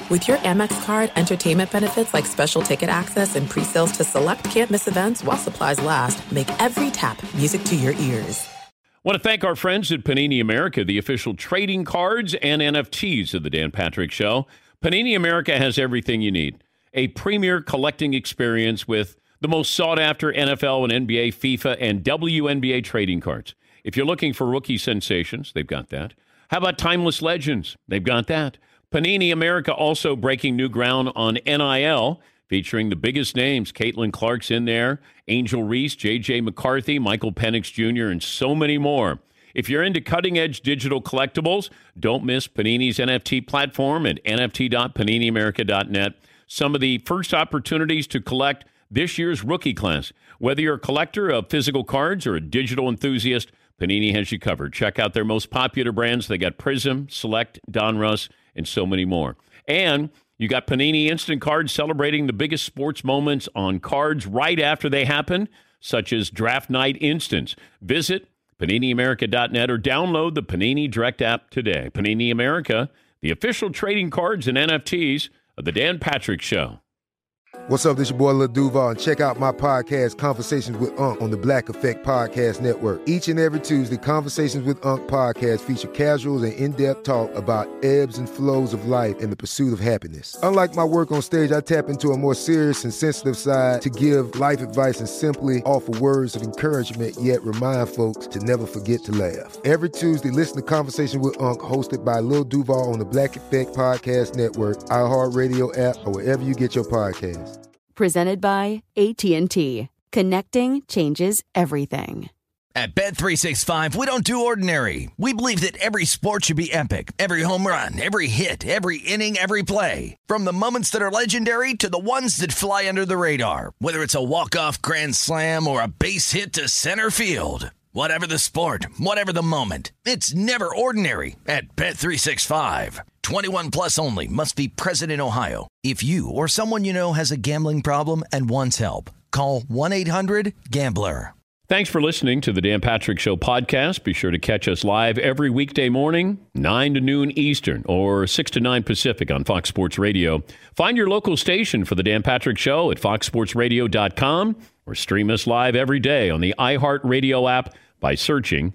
With your Amex card, entertainment benefits like special ticket access and pre-sales to select can't-miss events while supplies last make every tap music to your ears. Want to thank our friends at Panini America, the official trading cards and NFTs of the Dan Patrick Show. Panini America has everything you need. A premier collecting experience with the most sought-after NFL and NBA, FIFA, and WNBA trading cards. If you're looking for rookie sensations, they've got that. How about timeless legends? They've got that. Panini America also breaking new ground on NIL, featuring the biggest names. Caitlin Clark's in there, Angel Reese, J.J. McCarthy, Michael Penix Jr., and so many more. If you're into cutting-edge digital collectibles, don't miss Panini's NFT platform at nft.paniniamerica.net. Some of the first opportunities to collect this year's rookie class. Whether you're a collector of physical cards or a digital enthusiast, Panini has you covered. Check out their most popular brands. They got Prism, Select, Donruss, and so many more. And you got Panini Instant Cards celebrating the biggest sports moments on cards right after they happen, such as Draft Night Instants. Visit PaniniAmerica.net or download the Panini Direct app today. Panini America, the official trading cards and NFTs of the Dan Patrick Show. What's up, this your boy Lil Duval, and check out my podcast, Conversations with Unc, on the Black Effect Podcast Network. Each and every Tuesday, Conversations with Unc podcast feature casuals and in-depth talk about ebbs and flows of life and the pursuit of happiness. Unlike my work on stage, I tap into a more serious and sensitive side to give life advice and simply offer words of encouragement, yet remind folks to never forget to laugh. Every Tuesday, listen to Conversations with Unc, hosted by Lil Duval on the Black Effect Podcast Network, iHeartRadio app, or wherever you get your podcasts. Presented by AT&T. Connecting changes everything. At Bet365, we don't do ordinary. We believe that every sport should be epic. Every home run, every hit, every inning, every play. From the moments that are legendary to the ones that fly under the radar. Whether it's a walk-off grand slam or a base hit to center field. Whatever the sport, whatever the moment. It's never ordinary at Bet365. 21 plus only. Must be present in Ohio. If you or someone you know has a gambling problem and wants help, call 1-800-GAMBLER. Thanks for listening to the Dan Patrick Show podcast. Be sure to catch us live every weekday morning, 9 to noon Eastern or 6 to 9 Pacific on Fox Sports Radio. Find your local station for the Dan Patrick Show at foxsportsradio.com or stream us live every day on the iHeartRadio app by searching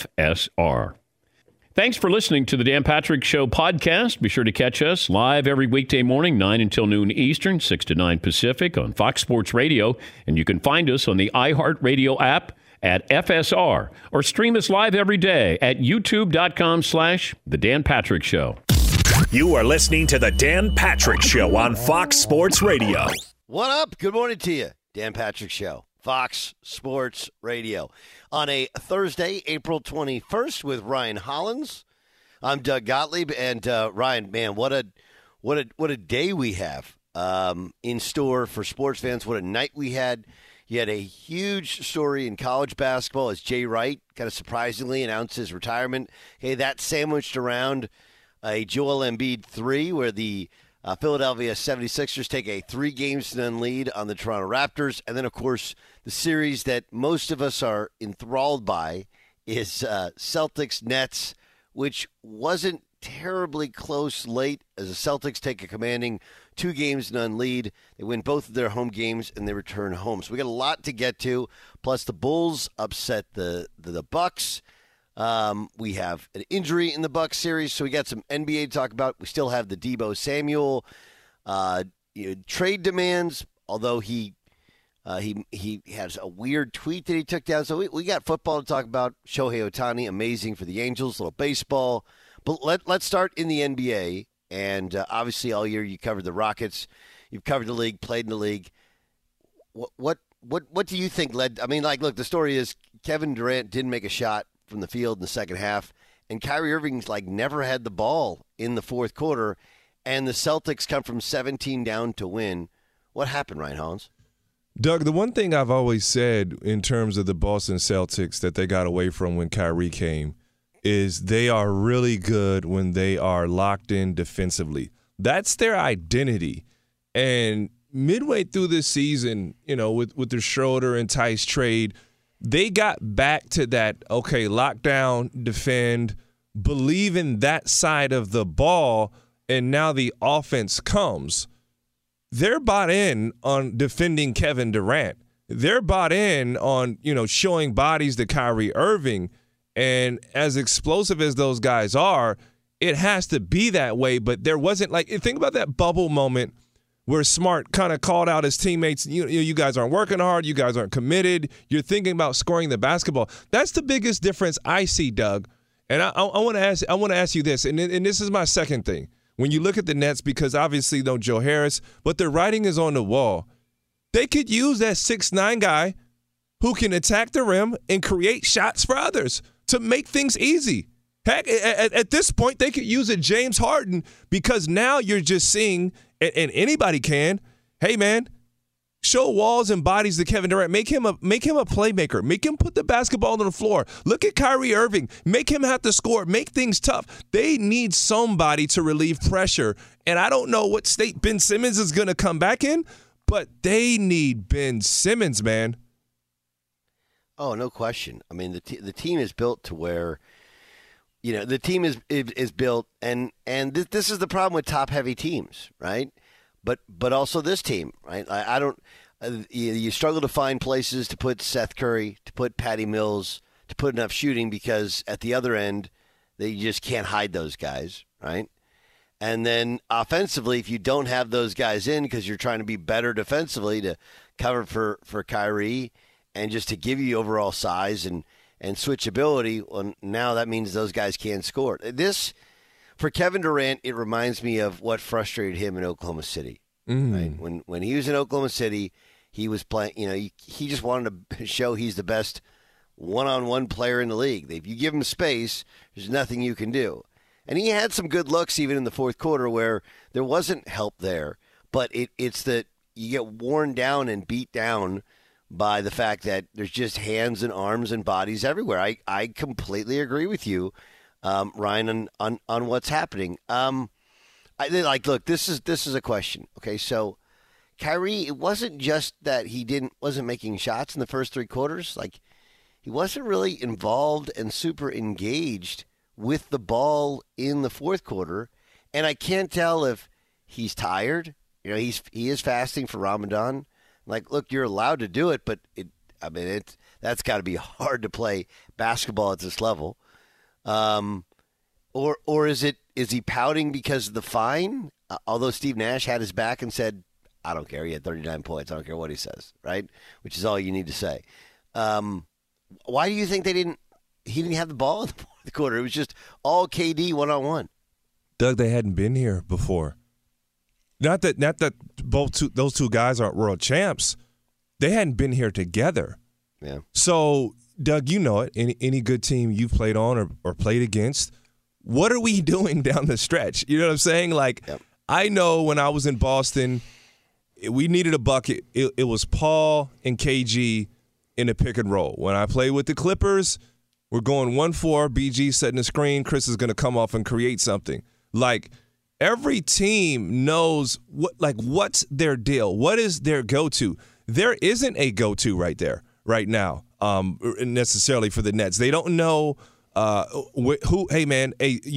FSR. Thanks for listening to the Dan Patrick Show podcast. Be sure to catch us live every weekday morning, 9 until noon Eastern, 6 to 9 Pacific on Fox Sports Radio. And you can find us on the iHeartRadio app at FSR or stream us live every day at youtube.com/The Dan Patrick Show. You are listening to the Dan Patrick Show on Fox Sports Radio. What up? Good morning to you. Dan Patrick Show, Fox Sports Radio. On a Thursday, April 21st, with Ryan Hollins. I'm Doug Gottlieb, and Ryan, man, what a day we have in store for sports fans. What a night we had. You had a huge story in college basketball as Jay Wright kind of surprisingly announced his retirement. Hey, that sandwiched around a Joel Embiid 3, where the Philadelphia 76ers take a 3-0 lead on the Toronto Raptors. And then, of course, the series that most of us are enthralled by is Celtics-Nets, which wasn't terribly close late as the Celtics take a commanding 2-0 lead. They win both of their home games, and they return home. So we got a lot to get to. Plus, the Bulls upset the Bucks. We have an injury in the Bucks series, so we got some NBA to talk about. We still have the Deebo Samuel trade demands, although he has a weird tweet that he took down. So we got football to talk about. Shohei Ohtani, amazing for the Angels, a little baseball. But let's start in the NBA. And obviously all year you covered the Rockets. You've covered the league, played in the league. What do you think led – I mean, like, look, the story is Kevin Durant didn't make a shot from the field in the second half, and Kyrie Irving's like never had the ball in the fourth quarter, and the Celtics come from 17 down to win. What happened, Ryan Hollins? Doug, the one thing I've always said in terms of the Boston Celtics that they got away from when Kyrie came is they are really good when they are locked in defensively. That's their identity. And midway through this season, you know, with the Schroeder and Tice trade, they got back to that, okay, lock down, defend, believe in that side of the ball, and now the offense comes, they're bought in on defending Kevin Durant. They're bought in on, showing bodies to Kyrie Irving. And as explosive as those guys are, it has to be that way. But there wasn't think about that bubble moment where Smart kind of called out his teammates. You guys aren't working hard. You guys aren't committed. You're thinking about scoring the basketball. That's the biggest difference I see, Doug. And I want to ask you this, and this is my second thing. When you look at the Nets, because obviously no Joe Harris, but the writing is on the wall. They could use that 6'9" guy who can attack the rim and create shots for others to make things easy. Heck, at this point, they could use a James Harden, because now you're just seeing, and anybody can, hey, man, show walls and bodies to Kevin Durant. Make him a playmaker. Make him put the basketball on the floor. Look at Kyrie Irving. Make him have to score. Make things tough. They need somebody to relieve pressure. And I don't know what state Ben Simmons is going to come back in, but they need Ben Simmons, man. Oh, no question. I mean, the team is built to where, the team is built, and this is the problem with top-heavy teams, right? But also this team, right? You struggle to find places to put Seth Curry, to put Patty Mills, to put enough shooting, because at the other end, they just can't hide those guys, right? And then offensively, if you don't have those guys in because you're trying to be better defensively to cover for Kyrie and just to give you overall size and switchability, well, now that means those guys can't score. This, for Kevin Durant, it reminds me of what frustrated him in Oklahoma City. Right? When he was in Oklahoma City, he was playing. He just wanted to show he's the best one-on-one player in the league. If you give him space, there's nothing you can do. And he had some good looks even in the fourth quarter where there wasn't help there. But it's that you get worn down and beat down by the fact that there's just hands and arms and bodies everywhere. I completely agree with you, Ryan, on what's happening. Look, this is a question. Okay, so Kyrie, it wasn't just that he wasn't making shots in the first three quarters. Like, he wasn't really involved and super engaged with the ball in the fourth quarter, and I can't tell if he's tired. He is fasting for Ramadan. Like, look, you're allowed to do it, but that's got to be hard to play basketball at this level. Or is he pouting because of the fine? Although Steve Nash had his back and said, I don't care. He had 39 points. I don't care what he says, right? Which is all you need to say. Why do you think he didn't have the ball in the fourth quarter? It was just all KD one-on-one. Doug, they hadn't been here before. Not that those two guys aren't world champs. They hadn't been here together. Yeah. So, Doug, you know it. Any good team you've played on or played against, what are we doing down the stretch? You know what I'm saying? Like, yep. I know when I was in Boston, we needed a bucket. It was Paul and KG in the pick and roll. When I played with the Clippers, we're going 1-4, BG setting the screen, Chris is going to come off and create something. Like, every team knows what's their deal. What is their go-to? There isn't a go-to right now, necessarily for the Nets. They don't know who. Hey man,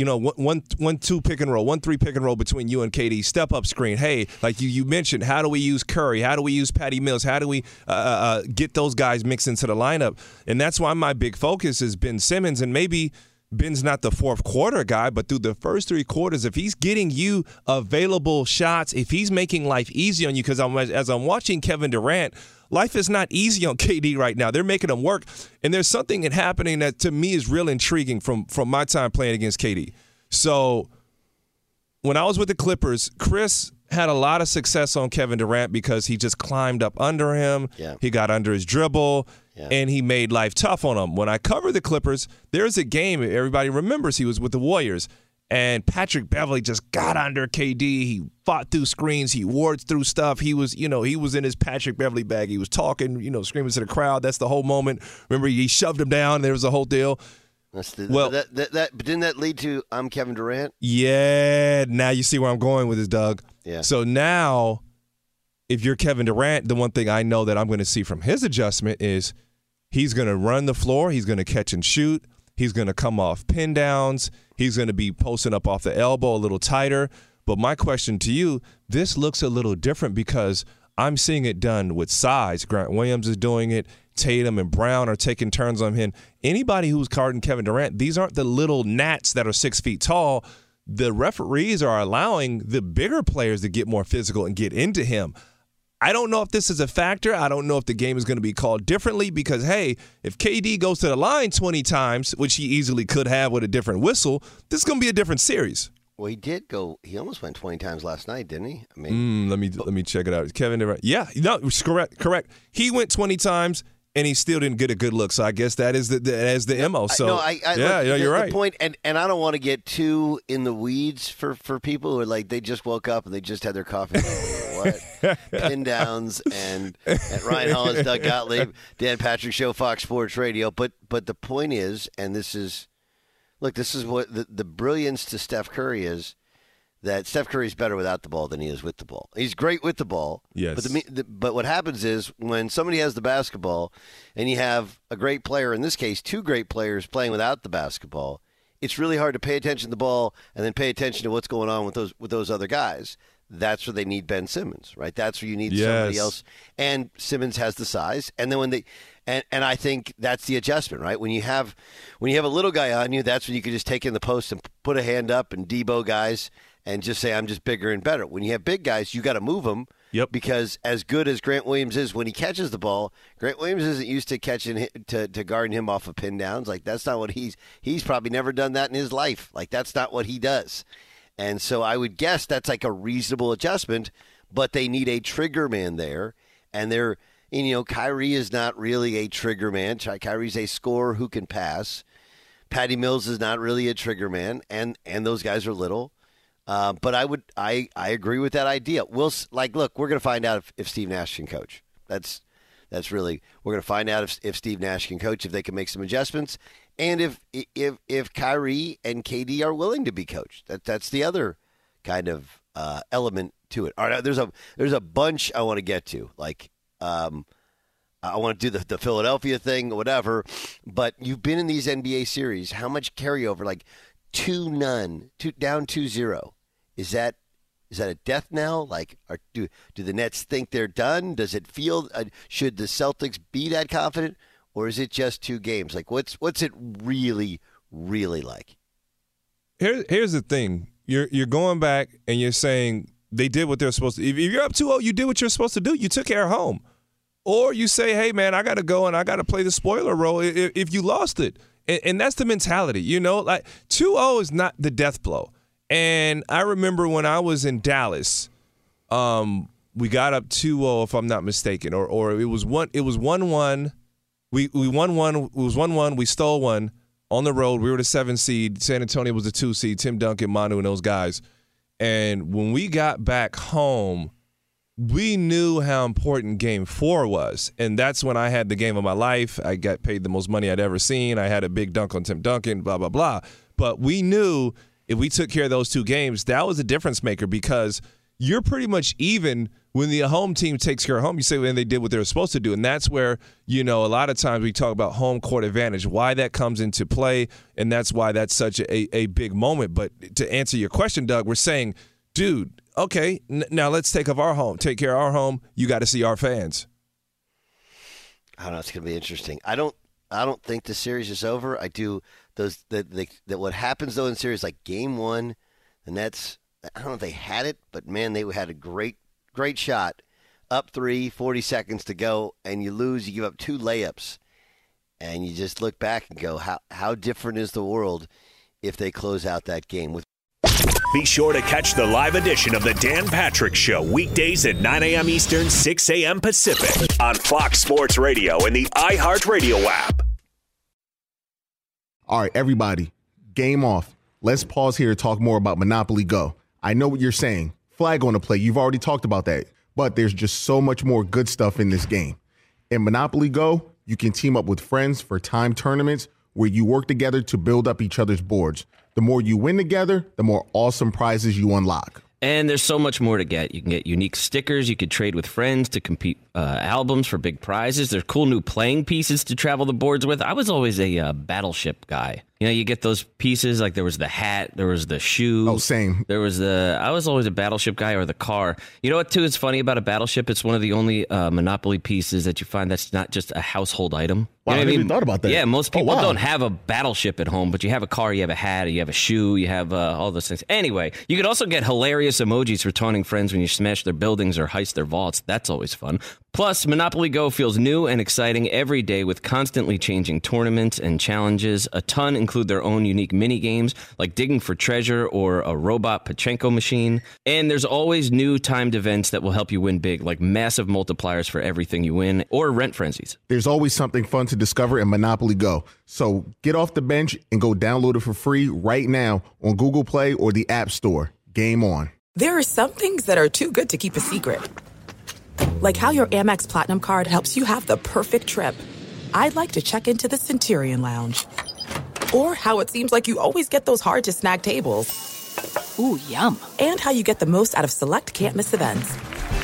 1-2 pick and roll, 1-3 pick and roll between you and KD. Step up screen. Hey, like you mentioned, how do we use Curry? How do we use Patty Mills? How do we get those guys mixed into the lineup? And that's why my big focus is Ben Simmons, and maybe Ben's not the fourth quarter guy, but through the first three quarters, if he's getting you available shots, if he's making life easy on you, because as I'm watching Kevin Durant, life is not easy on KD right now. They're making him work, and there's something happening that to me is real intriguing from my time playing against KD. So when I was with the Clippers, Chris had a lot of success on Kevin Durant because he just climbed up under him. Yeah. He got under his dribble. Yeah. And he made life tough on him. When I covered the Clippers, there's a game everybody remembers. He was with the Warriors, and Patrick Beverley just got under KD. He fought through screens. He wards through stuff. He was in his Patrick Beverley bag. He was talking, screaming to the crowd. That's the whole moment. Remember, he shoved him down. There was a whole deal. But didn't that lead to I'm Kevin Durant? Yeah. Now you see where I'm going with this, Doug. Yeah. So now, if you're Kevin Durant, the one thing I know that I'm going to see from his adjustment is he's going to run the floor. He's going to catch and shoot. He's going to come off pin downs. He's going to be posting up off the elbow a little tighter. But my question to you, this looks a little different because I'm seeing it done with size. Grant Williams is doing it. Tatum and Brown are taking turns on him. Anybody who's guarding Kevin Durant, these aren't the little gnats that are 6 feet tall. The referees are allowing the bigger players to get more physical and get into him. I don't know if this is a factor. I don't know if the game is going to be called differently because, hey, if KD goes to the line 20 times, which he easily could have with a different whistle, this is going to be a different series. Well, he did go. He almost went 20 times last night, didn't he? I mean, let me check it out. Kevin Durant. Yeah, no, correct. He went 20 times and he still didn't get a good look. So I guess that is the MO. So you're right. The point, and I don't want to get too in the weeds for people who are like they just woke up and they just had their coffee. What? Pin downs and Ryan Hollins, Doug Gottlieb, Dan Patrick Show, Fox Sports Radio. But the point is, and this is what the brilliance to Steph Curry is, that Steph Curry's better without the ball than he is with the ball. He's great with the ball. Yes. But what happens is when somebody has the basketball and you have a great player, in this case, two great players playing without the basketball, it's really hard to pay attention to the ball and then pay attention to what's going on with those other guys. That's where they need Ben Simmons, right? That's where you need somebody else. And Simmons has the size. And then and I think that's the adjustment, right? When you have a little guy on you, that's when you can just take in the post and put a hand up and Debo guys and just say, I'm just bigger and better. When you have big guys, you got to move them. Yep. Because as good as Grant Williams is when he catches the ball, Grant Williams isn't used to catching to guarding him off of pin downs. Like that's not what he's probably never done that in his life. Like that's not what he does. And so I would guess that's like a reasonable adjustment, but they need a trigger man there. And Kyrie is not really a trigger man. Kyrie's a scorer who can pass. Patty Mills is not really a trigger man, and those guys are little. But I agree with that idea. Look, we're going to find out if Steve Nash can coach. That's really, we're going to find out if Steve Nash can coach, if they can make some adjustments, and if Kyrie and KD are willing to be coached. That's the other kind of element to it. All right, there's a bunch I want to get to. I want to do the Philadelphia thing, whatever. But you've been in these NBA series. How much carryover? Like 2-0, down 2-0. Is that a death knell? Like, do the Nets think they're done? Does it feel? Should the Celtics be that confident, or is it just 2 games? Like, what's it really, really like? Here's the thing. You're going back and you're saying they did what they're supposed to. If you're up 2-0, you did what you're supposed to do. You took care of home. Or you say, hey, man, I got to go and I got to play the spoiler role if you lost it. And that's the mentality, like 2-0 is not the death blow. And I remember when I was in Dallas, we got up 2-0 if I'm not mistaken, or it was 1-1. We won one. It was 1-1. We stole one on the road. We were the 7 seed. San Antonio was the 2 seed. Tim Duncan, Manu, and those guys. And when we got back home, we knew how important Game 4 was, and that's when I had the game of my life. I got paid the most money I'd ever seen. I had a big dunk on Tim Duncan, blah, blah, blah. But we knew if we took care of those 2 games, that was a difference maker because you're pretty much even when the home team takes care of home. You say when they did what they were supposed to do, and that's where, a lot of times we talk about home court advantage, why that comes into play, and that's why that's such a big moment. But to answer your question, Doug, we're saying, dude, okay, now let's take care of our home. You got to see our fans. I don't know. It's going to be interesting. I don't think the series is over. I do. That what happens though in series like Game 1, the Nets. I don't know if they had it, but man, they had a great shot, up 3, 40 seconds to go, and you lose. You give up 2 layups, and you just look back and go, how different is the world if they close out that game with. Be sure to catch the live edition of the Dan Patrick Show weekdays at 9 a.m. Eastern, 6 a.m. Pacific on Fox Sports Radio and the iHeartRadio app. All right, everybody, game off. Let's pause here to talk more about Monopoly Go. I know what you're saying. Flag on the play. You've already talked about that. But there's just so much more good stuff in this game. In Monopoly Go, you can team up with friends for timed tournaments where you work together to build up each other's boards. The more you win together, the more awesome prizes you unlock. And there's so much more to get. You can get unique stickers. You could trade with friends to compete albums for big prizes. There's cool new playing pieces to travel the boards with. I was always a Battleship guy. You know, you get those pieces, like there was the hat, there was the shoe. Oh, same. There was I was always a Battleship guy, or the car. You know what, too, is funny about a Battleship? It's one of the only Monopoly pieces that you find that's not just a household item. Wow, You know I what never even thought about that. Yeah, most people Oh, wow. don't have a Battleship at home, but you have a car, you have a hat, you have a shoe, you have all those things. Anyway, you could also get hilarious emojis for taunting friends when you smash their buildings or heist their vaults. That's always fun. Plus, Monopoly Go feels new and exciting every day with constantly changing tournaments and challenges. A ton include their own unique mini games like digging for treasure or a robot Pachinko machine. And there's always new timed events that will help you win big, like massive multipliers for everything you win or rent frenzies. There's always something fun to discover in Monopoly Go. So get off the bench and go download it for free right now on Google Play or the App Store. Game on. There are some things that are too good to keep a secret. Like how your Amex Platinum card helps you have the perfect trip. I'd like to check into the Centurion Lounge. Or how it seems like you always get those hard-to-snag tables. Ooh, yum. And how you get the most out of select can't-miss events.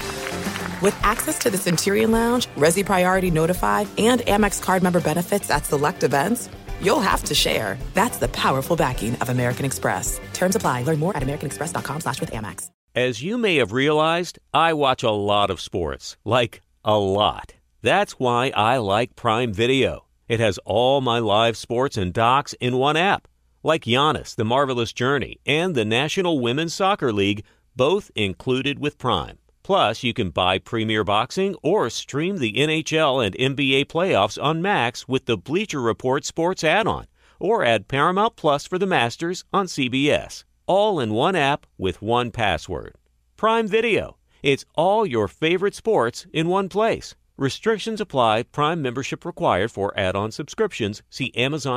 With access to the Centurion Lounge, Resi Priority Notified, and Amex card member benefits at select events, you'll have to share. That's the powerful backing of American Express. Terms apply. Learn more at americanexpress.com/withAmex. As you may have realized, I watch a lot of sports. Like, a lot. That's why I like Prime Video. It has all my live sports and docs in one app. Like Giannis, The Marvelous Journey, and the National Women's Soccer League, both included with Prime. Plus, you can buy Premier Boxing or stream the NHL and NBA playoffs on Max with the Bleacher Report Sports add-on, or add Paramount Plus for the Masters on CBS. All in one app with one password. Prime Video. It's all your favorite sports in one place. Restrictions apply. Prime membership required for add-on subscriptions. See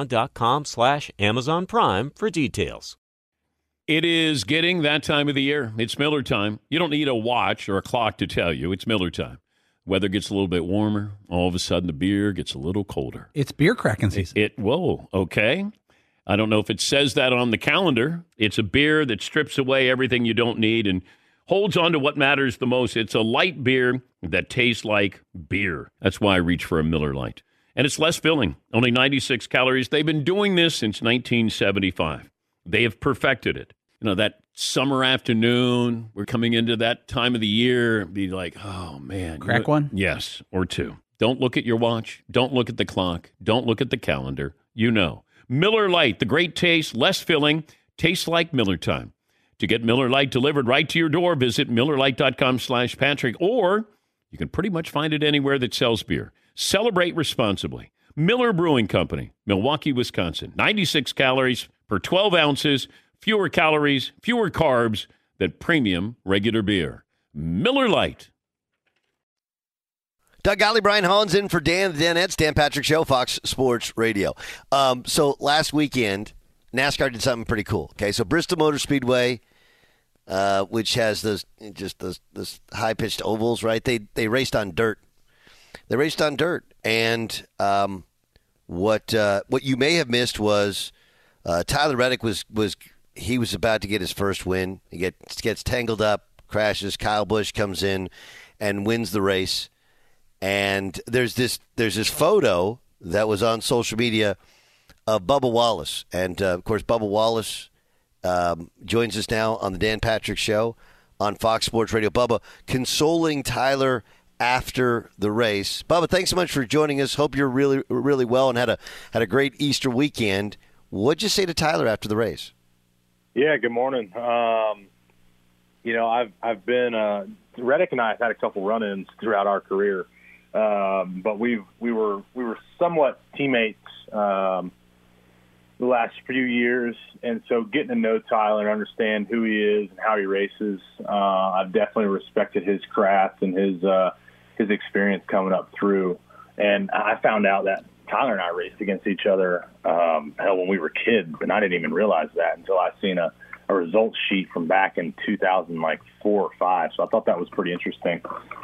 Amazon.com/Amazon Prime for details. It is getting that time of the year. It's Miller time. You don't need a watch or a clock to tell you. It's Miller time. Weather gets a little bit warmer. All of a sudden, the beer gets a little colder. It's beer cracking season. Whoa, okay. I don't know if it says that on the calendar. It's a beer that strips away everything you don't need and holds on to what matters the most. It's a light beer that tastes like beer. That's why I reach for a Miller Lite. And it's less filling, only 96 calories. They've been doing this since 1975. They have perfected it. You know, that summer afternoon, we're coming into that time of the year, be like, oh, man. Crack one? Yes, or two. Don't look at your watch. Don't look at the clock. Don't look at the calendar. You know. Miller Lite, the great taste, less filling, tastes like Miller time. To get Miller Lite delivered right to your door, visit MillerLite.com/Patrick, or you can pretty much find it anywhere that sells beer. Celebrate responsibly. Miller Brewing Company, Milwaukee, Wisconsin. 96 calories per 12 ounces, fewer calories, fewer carbs than premium regular beer. Miller Lite. Doug Gottlieb, Brian Hollins in for Dan, the Danettes, Dan Patrick Show, Fox Sports Radio. So last weekend, NASCAR did something pretty cool. Okay, so Bristol Motor Speedway, which has those high-pitched ovals, right? They raced on dirt. They raced on dirt, and what you may have missed was Tyler Reddick was about to get his first win. He gets tangled up, crashes. Kyle Busch comes in and wins the race. And there's this photo that was on social media of Bubba Wallace. And, of course, Bubba Wallace joins us now on the Dan Patrick Show on Fox Sports Radio. Bubba, consoling Tyler after the race. Bubba, thanks so much for joining us. Hope you're really, really well and had a great Easter weekend. What'd you say to Tyler after the race? Yeah, good morning. I've been Reddick and I have had a couple run-ins throughout our career. But we were somewhat teammates the last few years, and so getting to know Tyler and understand who he is and how he races, I've definitely respected his craft and his experience coming up through. And I found out that Tyler and I raced against each other when we were kids, and I didn't even realize that until I seen a results sheet from back in 2004 or 5. So I thought that was pretty interesting.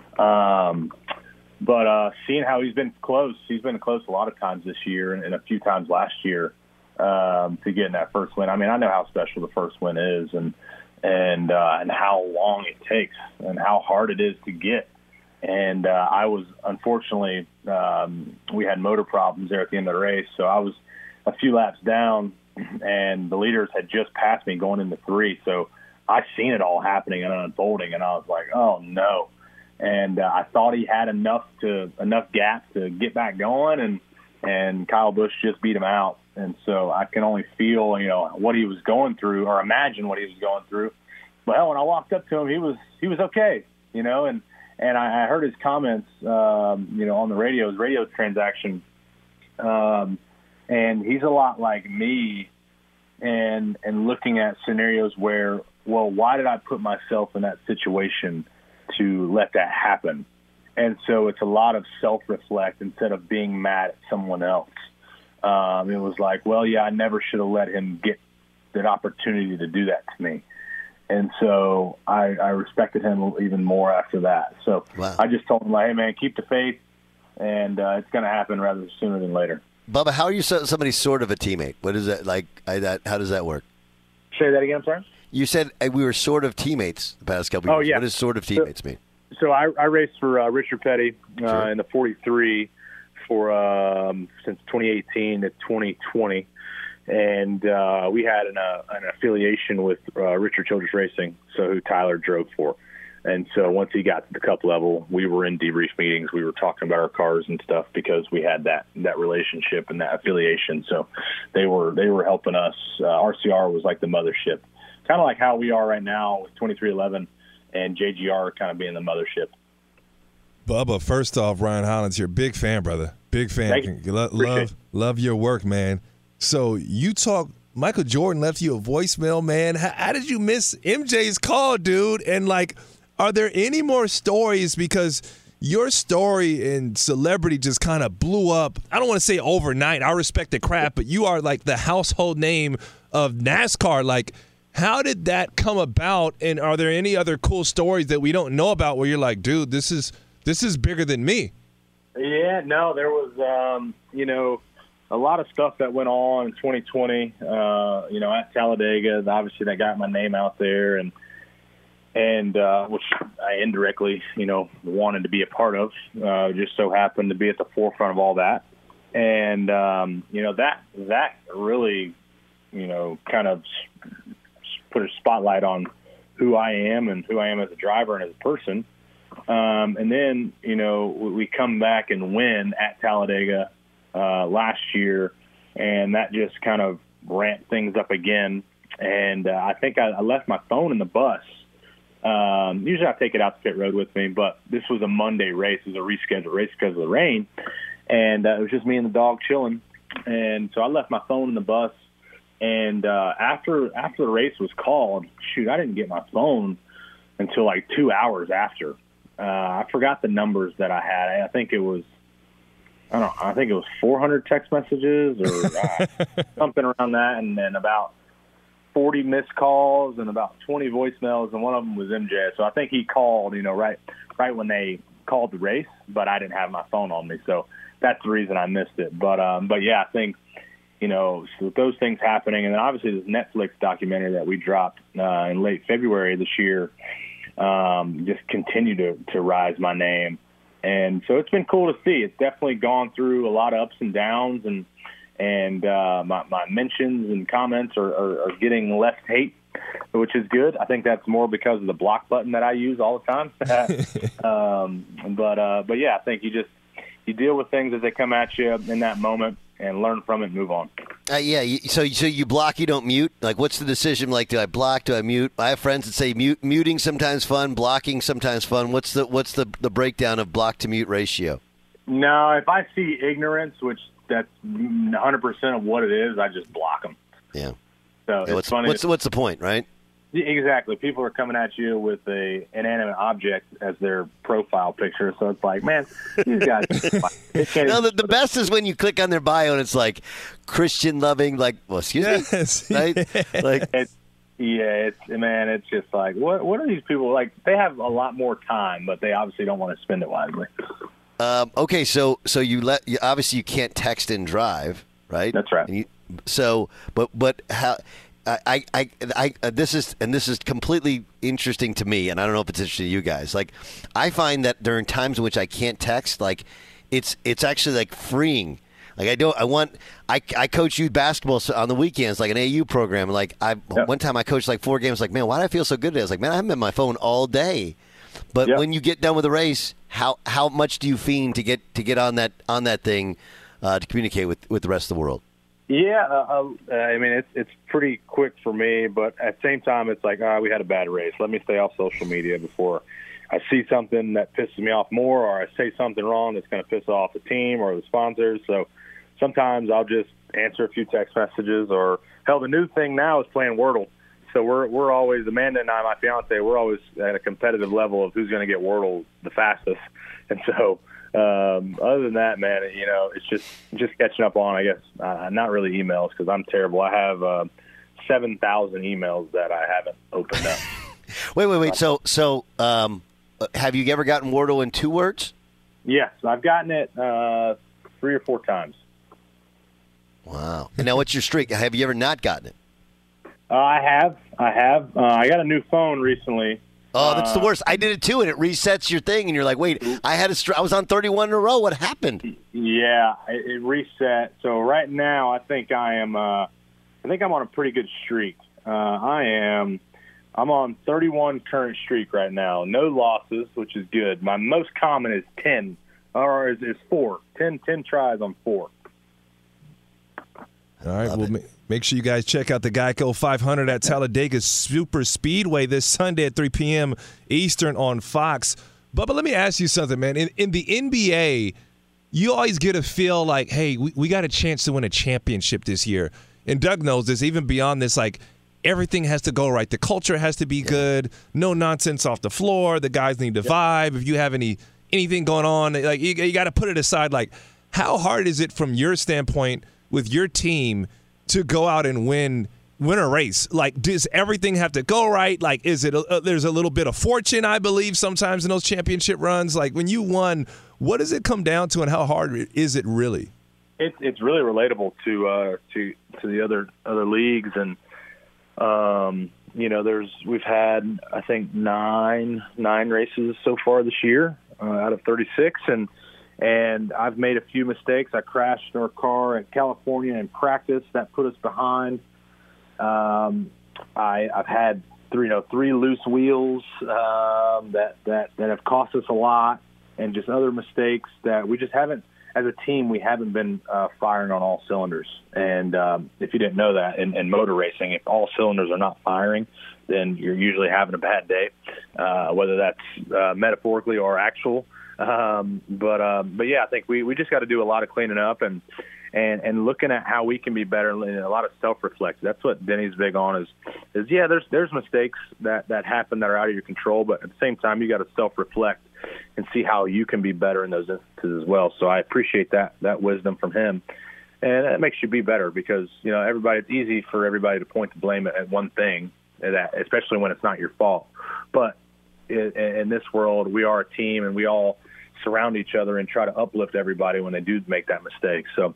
But seeing how he's been close a lot of times this year and a few times last year to getting that first win. I mean, I know how special the first win is and how long it takes and how hard it is to get. And I was, unfortunately, we had motor problems there at the end of the race, so I was a few laps down and the leaders had just passed me going into 3. So I seen it all happening and unfolding, and I was like, oh no. And I thought he had enough gap to get back going, and Kyle Busch just beat him out. And so I can only feel, what he was going through, or imagine what he was going through. Well, when I walked up to him, he was okay, and I heard his comments, on the radio transaction, and he's a lot like me, and looking at scenarios where, well, why did I put myself in that situation to let that happen? And so it's a lot of self-reflect instead of being mad at someone else. It was like, well, yeah, I never should have let him get that opportunity to do that to me. And so I respected him even more after that. So wow. I just told him, like, hey, man, keep the faith, and it's going to happen rather sooner than later. Bubba, how are you somebody sort of a teammate? What is that like? How does that work? Say that again, I'm sorry? You said we were sort of teammates the past couple of years. Yeah. What does sort of teammates mean? So I raced for Richard Petty in the 43 for since 2018 to 2020. And we had an affiliation with Richard Childress Racing, so who Tyler drove for. And so once he got to the Cup level, we were in debrief meetings. We were talking about our cars and stuff because we had that relationship and that affiliation. So they were helping us. RCR was like the mothership, kind of like how we are right now with 2311 and JGR kind of being the mothership. Bubba, first off, Ryan Hollins here. Big fan, brother. Big fan. Love your work, man. So you talk, Michael Jordan left you a voicemail, man. How did you miss MJ's call, dude? And, like, are there any more stories? Because your story and celebrity just kind of blew up. I don't want to say overnight. I respect the craft, but you are, like, the household name of NASCAR. Like, how did that come about? And are there any other cool stories that we don't know about where you're like, dude, this is bigger than me? Yeah, no, there was, a lot of stuff that went on in 2020, at Talladega. Obviously, that got my name out there, and which I indirectly, wanted to be a part of. Just so happened to be at the forefront of all that, and that really, kind of put a spotlight on who I am and who I am as a driver and as a person. And then, we come back and win at Talladega last year, and that just kind of ramped things up again. And I think I left my phone in the bus. Usually I take it out to pit road with me, but this was a Monday race. It was a rescheduled race because of the rain. And it was just me and the dog chilling. And so I left my phone in the bus. And after the race was called, I didn't get my phone until like 2 hours after. I forgot the numbers that I had. I think it was 400 text messages or something around that, and then about 40 missed calls and about 20 voicemails, and one of them was MJ. So I think he called, right when they called the race, but I didn't have my phone on me, so that's the reason I missed it. But yeah, I think so those things happening, and then obviously this Netflix documentary that we dropped in late February this year just continued to rise my name. And so it's been cool to see. It's definitely gone through a lot of ups and downs, and my mentions and comments are getting less hate, which is good. I think that's more because of the block button that I use all the time. But yeah, I think you deal with things as they come at you in that moment and learn from it and move on. So you block, you don't mute? Like, what's the decision? Like, do I block, do I mute? I have friends that say muting sometimes fun, blocking sometimes fun. What's the breakdown of block to mute ratio? No, if I see ignorance, which that's 100% of what it is, I just block them. Yeah. So it's funny. What's the point, right? Exactly. People are coming at you with an inanimate object as their profile picture. So it's like, man, these guys. No, the best is when you click on their bio and it's like Christian loving, like, well, excuse me, right? Like, it's just like, what are these people like? They have a lot more time, but they obviously don't want to spend it wisely. Okay, so obviously you can't text and drive, right? That's right. But how? This is completely interesting to me, and I don't know if it's interesting to you guys. Like, I find that during times in which I can't text, like, it's actually like freeing. Like I coach youth basketball on the weekends, like an AU program. Like one time I coached like 4 games. Like, man, why do I feel so good today? I was like, man, I haven't been on my phone all day. But when you get done with the race, how much do you fiend to get on that thing to communicate with the rest of the world? Yeah, I mean it's pretty quick for me, but at the same time, it's like, we had a bad race. Let me stay off social media before I see something that pisses me off more, or I say something wrong that's going to piss off the team or the sponsors. So sometimes I'll just answer a few text messages, or hell, the new thing now is playing Wordle. So we're always, Amanda and I, my fiance, we're always at a competitive level of who's going to get Wordle the fastest. And so other than that, man, it's just catching up on, I guess, not really emails, because I'm terrible. I have 7,000 emails that I haven't opened up. Wait. So have you ever gotten Wordle in 2 words? Yes, I've gotten it 3 or 4 times. Wow. And now what's your streak? Have you ever not gotten it? I have. I got a new phone recently. Oh, that's the worst. I did it too, and it resets your thing, and you're like, wait, I was on 31 in a row. What happened? Yeah, it reset. So right now, I think I'm on a pretty good streak. I'm on 31 current streak right now. No losses, which is good. My most common is 10, or is 4. 10 tries on 4. All right, well, make sure you guys check out the Geico 500 at Talladega Super Speedway this Sunday at 3 p.m. Eastern on Fox. But let me ask you something, man. In the NBA, you always get a feel like, hey, we got a chance to win a championship this year. And Doug knows this, even beyond this, like, everything has to go right. The culture has to be good. No nonsense off the floor. The guys need to vibe. If you have anything going on, like you got to put it aside. Like, how hard is it from your standpoint with your team to go out and win a race? Like, does everything have to go right? Like, is it there's a little bit of fortune, I believe, sometimes in those championship runs? Like, when you won, what does it come down to, and how hard is it really? It's really relatable to the other leagues, and we've had, I think, nine races so far this year out of 36, and I've made a few mistakes. I crashed our car in California in practice. That put us behind. I've had three loose wheels that have cost us a lot, and just other mistakes that we just haven't, as a team, we haven't been firing on all cylinders. And if you didn't know that, in motor racing, if all cylinders are not firing, then you're usually having a bad day, whether that's metaphorically or actual. But yeah, I think we just got to do a lot of cleaning up and looking at how we can be better, and a lot of self-reflection. That's what Denny's big on is yeah, there's mistakes that happen that are out of your control, but at the same time, you got to self-reflect and see how you can be better in those instances as well. So I appreciate that wisdom from him. And it makes you be better because, it's easy for everybody to point the blame at one thing, especially when it's not your fault. But in this world, we are a team, and we all surround each other and try to uplift everybody when they do make that mistake. So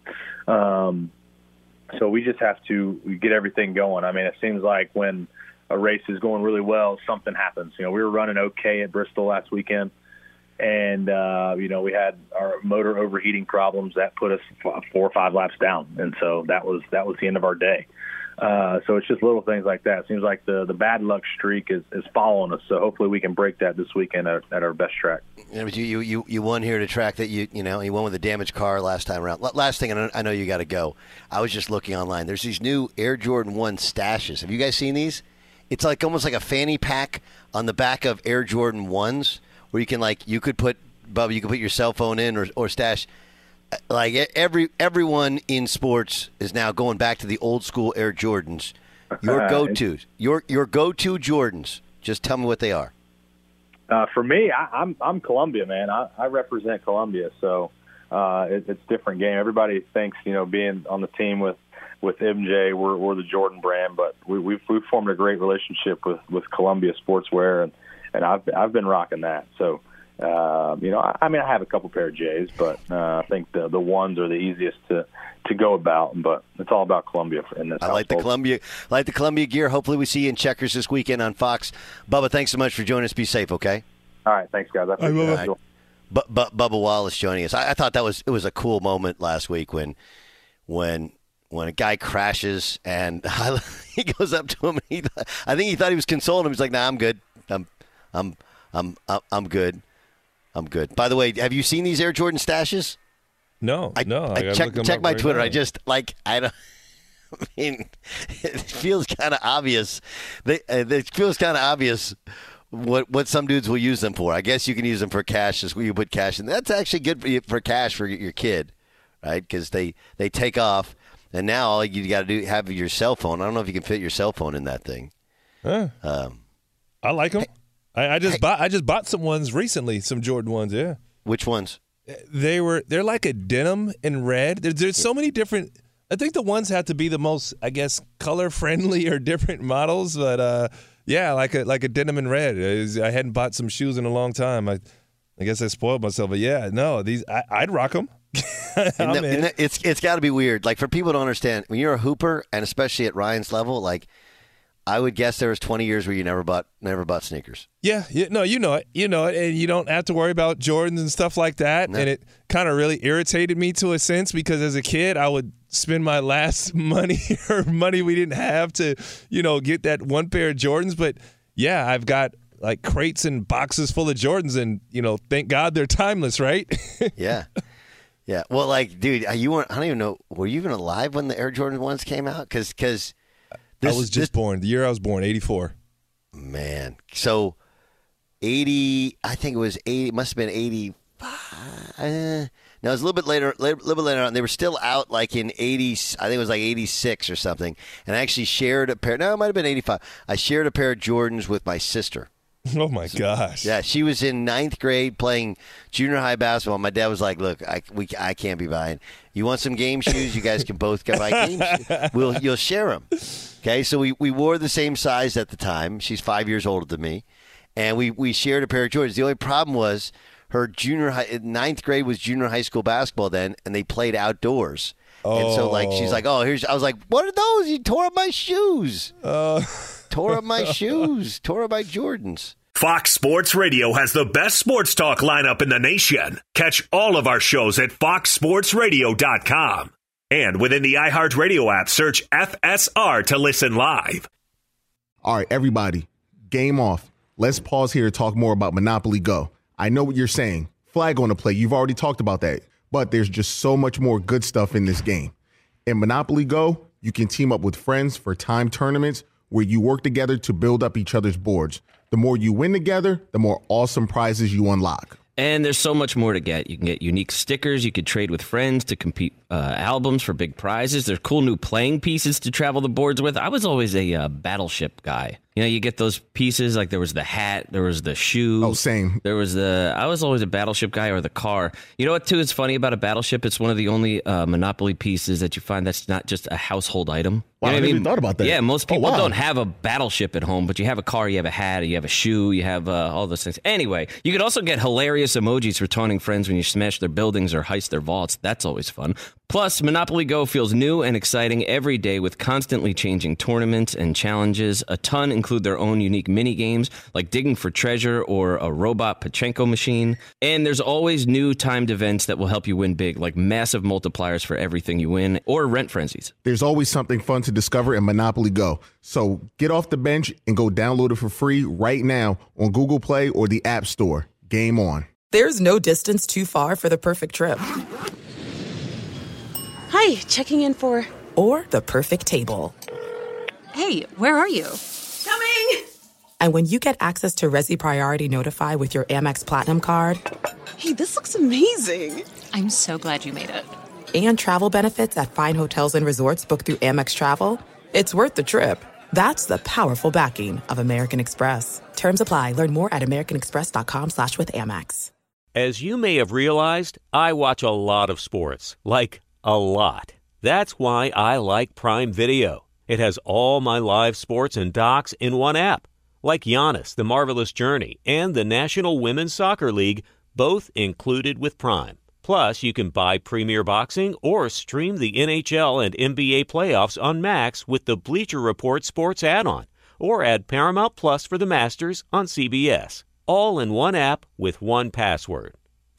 we just have to get everything going. I mean, it seems like when a race is going really well, something happens. We were running okay at Bristol last weekend, and we had our motor overheating problems that put us 4 or 5 laps down, and so that was the end of our day. So it's just little things like that. It seems like the bad luck streak is following us. So hopefully we can break that this weekend at our best track. Yeah, but you won here at a track that you won with a damaged car last time around. Last thing, I know you got to go. I was just looking online. There's these new Air Jordan 1 stashes. Have you guys seen these? It's like almost like a fanny pack on the back of Air Jordan 1s, where you could put your cell phone in or stash. Like everyone in sports is now going back to the old school Air Jordans. Your go-tos, your go-to Jordans. Just tell me what they are. For me, I'm Columbia, man. I represent Columbia, so it's a different game. Everybody thinks being on the team with MJ, we're the Jordan brand, but we've formed a great relationship with Columbia Sportswear, and I've been rocking that. So. I have a couple pair of J's, but I think the ones are the easiest to go about. But it's all about Columbia in this. I like the Columbia gear. Hopefully, we see you in Checkers this weekend on Fox. Bubba, thanks so much for joining us. Be safe, okay? All right, thanks, guys. I appreciate it. Bubba Wallace joining us. I thought it was a cool moment last week when a guy crashes and he goes up to him. I think he thought he was consoling him. He's like, "Nah, I'm good. I'm good. I'm good." By the way, have you seen these Air Jordan stashes? No. I check my Twitter. Now. I mean, it feels kind of obvious. It feels kind of obvious what some dudes will use them for. I guess you can use them for cash, as you put cash in. That's actually good for cash for your kid, right? Because they take off, and now all you got to do have your cell phone. I don't know if you can fit your cell phone in that thing. I like them. I just bought some ones recently, some Jordan ones. Yeah. Which ones? They're like a denim in red. There's so many different. I think the ones have to be the most, I guess, color friendly or different models. But yeah, like a denim in red. I hadn't bought some shoes in a long time. I guess I spoiled myself. But yeah, no, these I'd rock them. It's got to be weird. Like, for people to understand, when you're a hooper, and especially at Ryan's level, like, I would guess there was 20 years where you never bought sneakers. Yeah, no, you know it, and you don't have to worry about Jordans and stuff like that. No. And it kind of really irritated me to a sense, because as a kid, I would spend my last money or money we didn't have to, get that one pair of Jordans. But yeah, I've got like crates and boxes full of Jordans, and thank God they're timeless, right? Yeah. Yeah. Well, like, dude, I don't even know, were you even alive when the Air Jordan ones came out? Because I was just born. The year I was born, 84. Man. So 80, I think it was 80, it must have been 85. No, it was a little bit later on. They were still out like in 80, I think it was like 86 or something. And I actually shared a pair. No, it might have been 85. I shared a pair of Jordans with my sister. Oh, my gosh. Yeah, she was in 9th grade playing junior high basketball. My dad was like, "Look, I can't be buying. You want some game shoes? You guys can both go buy game shoes. You'll share them." Okay, so we wore the same size at the time. She's 5 years older than me. And we shared a pair of Jordans. The only problem was her 9th grade was junior high school basketball then, and they played outdoors. And so, like, she's like, "Oh, here's." I was like, "What are those? You tore up my shoes." Tore up my shoes. Tore up my Jordans. Fox Sports Radio has the best sports talk lineup in the nation. Catch all of our shows at foxsportsradio.com. And within the iHeartRadio app, search FSR to listen live. All right, everybody, game off. Let's pause here to talk more about Monopoly Go. I know what you're saying. Flag on the play. You've already talked about that. But there's just so much more good stuff in this game. In Monopoly Go, you can team up with friends for timed tournaments where you work together to build up each other's boards. The more you win together, the more awesome prizes you unlock. And there's so much more to get. You can get unique stickers. You could trade with friends to compete albums for big prizes. There's cool new playing pieces to travel the boards with. I was always a battleship guy. You get those pieces, like there was the hat, there was the shoe. Oh, same. I was always a battleship guy, or the car. You know what, too, is funny about a battleship? It's one of the only Monopoly pieces that you find that's not just a household item. Wow, I never even thought about that. Yeah, most people don't have a battleship at home, but you have a car, you have a hat, you have a shoe, you have all those things. Anyway, you could also get hilarious emojis for taunting friends when you smash their buildings or heist their vaults. That's always fun. Plus, Monopoly Go feels new and exciting every day with constantly changing tournaments and challenges. A ton include their own unique mini games, like digging for treasure or a robot Pachinko machine. And there's always new timed events that will help you win big, like massive multipliers for everything you win, or rent frenzies. There's always something fun to discover in Monopoly Go. So get off the bench and go download it for free right now on Google Play or the App Store. Game on. There's no distance too far for the perfect trip. Hi, checking in for... Or the perfect table. Hey, where are you? Coming! And when you get access to Resi Priority Notify with your Amex Platinum card... Hey, this looks amazing! I'm so glad you made it. And travel benefits at fine hotels and resorts booked through Amex Travel, it's worth the trip. That's the powerful backing of American Express. Terms apply. Learn more at americanexpress.com/withAmex. As you may have realized, I watch a lot of sports, like a lot. That's why I like Prime Video. It has all my live sports and docs in one app, like Giannis, The Marvelous Journey, and the National Women's Soccer League, both included with Prime. Plus, you can buy Premier Boxing or stream the NHL and NBA playoffs on Max with the Bleacher Report Sports add-on, or add Paramount Plus for the Masters on CBS. All in one app with one password.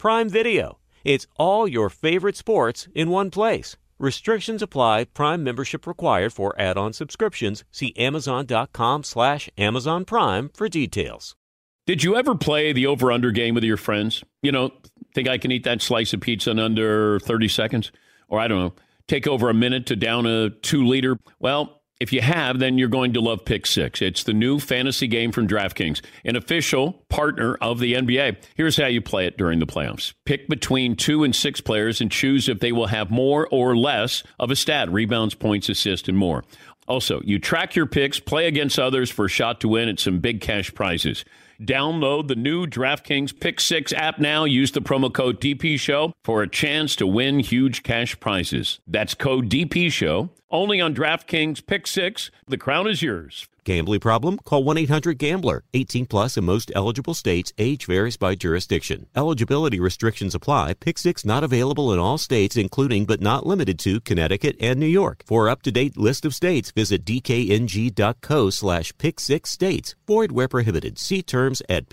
Prime Video. It's all your favorite sports in one place. Restrictions apply. Prime membership required for add-on subscriptions. See Amazon.com/Amazon Prime for details. Did you ever play the over-under game with your friends? You know, think I can eat that slice of pizza in under 30 seconds? Or I don't know, take over a minute to down a 2-liter? Well, if you have, then you're going to love Pick Six. It's the new fantasy game from DraftKings, an official partner of the NBA. Here's how you play it during the playoffs. Pick between 2 and 6 players and choose if they will have more or less of a stat, rebounds, points, assists, and more. Also, you track your picks, play against others for a shot to win and some big cash prizes. Download the new DraftKings Pick 6 app now. Use the promo code DPSHOW for a chance to win huge cash prizes. That's code DPSHOW. Only on DraftKings Pick 6. The crown is yours. Gambling problem? Call 1-800-GAMBLER. 18 plus in most eligible states. Age varies by jurisdiction. Eligibility restrictions apply. Pick 6 not available in all states, including but not limited to Connecticut and New York. For up-to-date list of states, visit dkng.co/pick6states. Void where prohibited. See terms at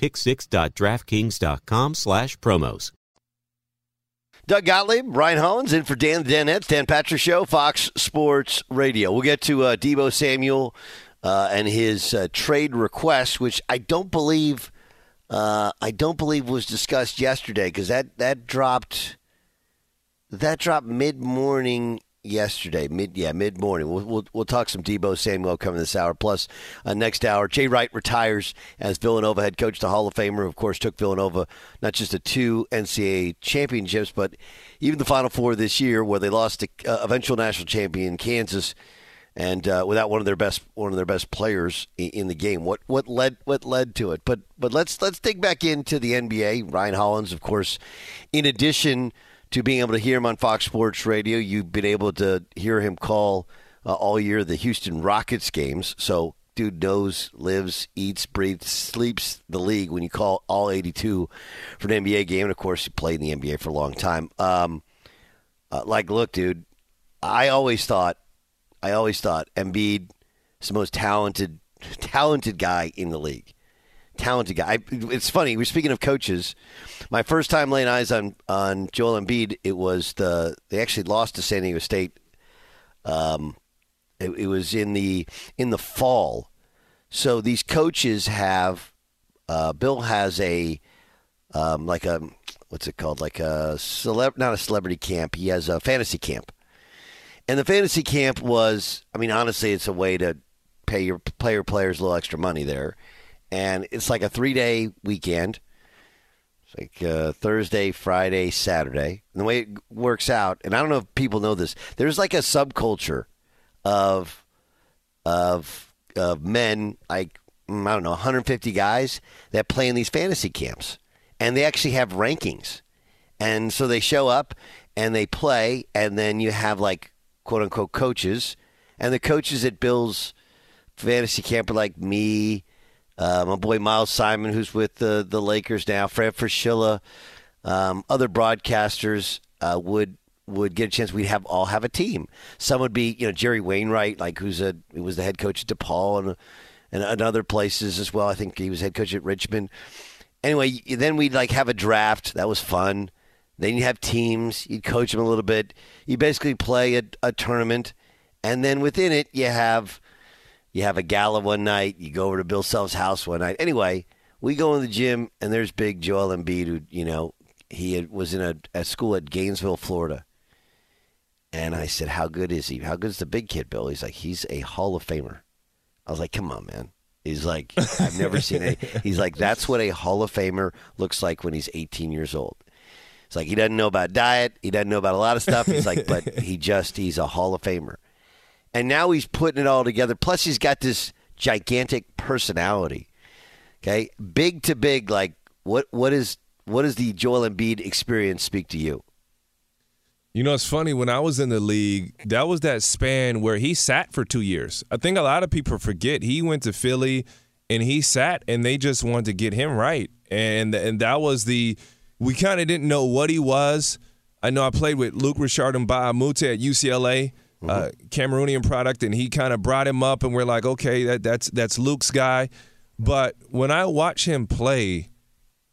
pick6.draftkings.com/promos. Doug Gottlieb, Ryan Hollins, in for Dan the Danettes, Dan Patrick Show, Fox Sports Radio. We'll get to Deebo Samuel and his trade request, which I don't believe was discussed yesterday because that dropped mid-morning yesterday. Mid-morning. We'll talk some Deebo Samuel coming this hour. Plus, next hour, Jay Wright retires as Villanova head coach, the Hall of Famer, who, of course, took Villanova not just to 2 NCAA championships, but even the Final Four this year, where they lost to eventual national champion Kansas, and without one of their best players in the game. What led to it? But let's dig back into the NBA. Ryan Hollins, of course, in addition to being able to hear him on Fox Sports Radio, you've been able to hear him call all year the Houston Rockets games. So dude knows, lives, eats, breathes, sleeps the league when you call all 82 for an NBA game. And, of course, he played in the NBA for a long time. Look, dude, I always thought Embiid is the most talented guy in the league. Talented guy. It's funny. We're speaking of coaches. My first time laying eyes on Joel Embiid, it was they actually lost to San Diego State. It was in the fall. So these coaches have. Bill has a what's it called? Like a not a celebrity camp. He has a fantasy camp. And the fantasy camp was, I mean, honestly, it's a way to pay your players a little extra money there. And it's like a 3-day weekend. It's like Thursday, Friday, Saturday. And the way it works out, and I don't know if people know this, there's like a subculture of men, like, I don't know, 150 guys that play in these fantasy camps. And they actually have rankings. And so they show up and they play, and then you have like, quote-unquote coaches. And the coaches at Bill's fantasy camp are like me, my boy Miles Simon, who's with the Lakers now, Fred Fraschilla, other broadcasters would get a chance. We'd all have a team. Some would be, Jerry Wainwright, like who was the head coach at DePaul and other places as well. I think he was head coach at Richmond. Anyway, then we'd like have a draft. That was fun. Then you have teams. You'd coach them a little bit. You basically play a tournament, and then within it you have a gala one night. You go over to Bill Self's house one night. Anyway, we go in the gym, and there's big Joel Embiid, who he was in a school at Gainesville, Florida. And I said, "How good is he? How good is the big kid, Bill?" He's like, "He's a Hall of Famer." I was like, "Come on, man." He's like, "I've never seen it." He's like, "That's what a Hall of Famer looks like when he's 18 years old." It's like he doesn't know about diet. He doesn't know about a lot of stuff. He's like, but he's a Hall of Famer. And now he's putting it all together. Plus, he's got this gigantic personality. Okay, big to big. Like, what is the Joel Embiid experience speak to you? It's funny. When I was in the league, that was that span where he sat for 2 years. I think a lot of people forget he went to Philly and he sat, and they just wanted to get him right. And that was we kind of didn't know what he was. I know I played with Luke Richard and Mbah-a-Moute at UCLA, Cameroonian product, and he kind of brought him up, and we're like, okay, that's Luke's guy. But when I watch him play,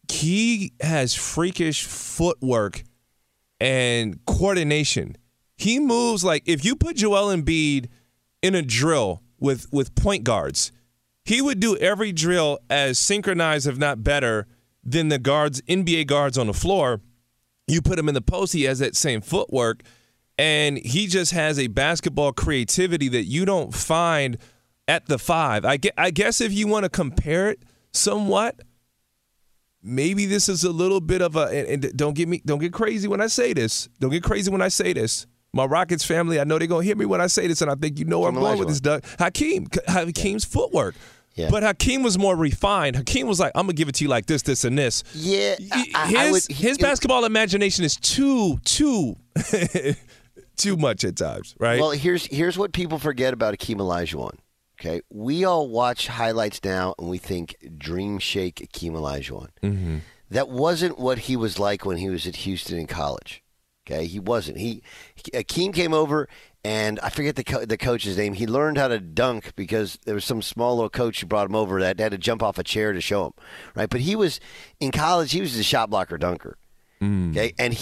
he has freakish footwork and coordination. He moves like if you put Joel Embiid in a drill with point guards, he would do every drill as synchronized, if not better, than the guards, NBA guards on the floor. You put him in the post, he has that same footwork, and he just has a basketball creativity that you don't find at the 5. I guess if you want to compare it somewhat, maybe this is a little bit of a, and don't get crazy when I say this. Don't get crazy when I say this. My Rockets family, I know they're going to hear me when I say this, and I think you know where I'm going with this, Doug. Hakeem's footwork. Yeah. But Hakeem was more refined. Hakeem was like, I'm going to give it to you like this, this, and this. Yeah. His basketball imagination is too much at times, right? Well, here's what people forget about Hakeem Olajuwon. Okay, we all watch highlights now and we think dream shake Hakeem Olajuwon. Mm-hmm. That wasn't what he was like when he was at Houston in college. Okay, he wasn't. Hakeem came over, and I forget the coach's name. He learned how to dunk because there was some small little coach who brought him over that had to jump off a chair to show him, right? But he was in college. He was a shot blocker dunker. Okay, and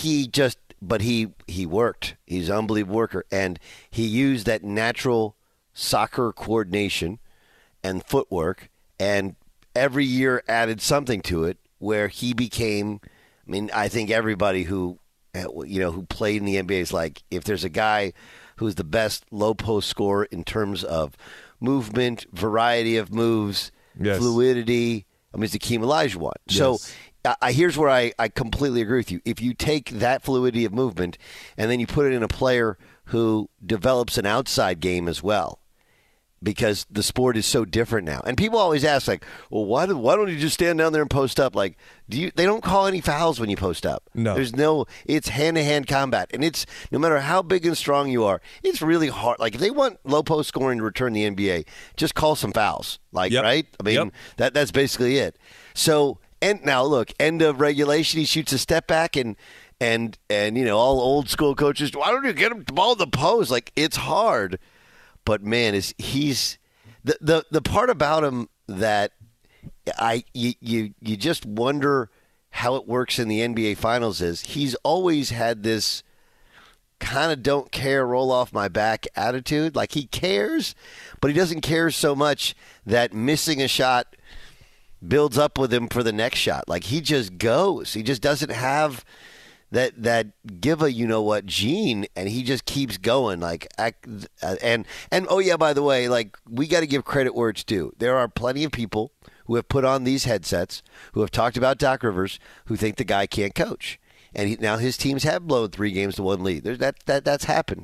he worked. He's an unbelievable worker, and he used that natural soccer coordination and footwork, and every year added something to it where he became. I mean, I think everybody who played in the NBA is like, if there's a guy who's the best low post scorer in terms of movement, variety of moves, fluidity, I mean, it's Hakeem Olajuwon. Yes. So here's where I completely agree with you. If you take that fluidity of movement and then you put it in a player who develops an outside game as well, because the sport is so different now. And people always ask, like, well, why don't you just stand down there and post up? Like, they don't call any fouls when you post up. No. It's hand-to-hand combat. And it's, no matter how big and strong you are, it's really hard. Like, if they want low post scoring to return the NBA, just call some fouls. Like, right? I mean, that's basically it. So, and now, look, end of regulation, he shoots a step back and all old school coaches, why don't you get him the ball in the post? Like, it's hard. But man, he's the part about him that you just wonder how it works in the NBA Finals is he's always had this kind of don't care, roll off my back attitude. Like, he cares, but he doesn't care so much that missing a shot builds up with him for the next shot. Like, he just goes. He just doesn't have that give a you-know-what gene, and he just keeps going. Like, and oh, yeah, by the way, like, we got to give credit where it's due. There are plenty of people who have put on these headsets, who have talked about Doc Rivers, who think the guy can't coach. And now his teams have blown 3 games to 1 lead. That's happened.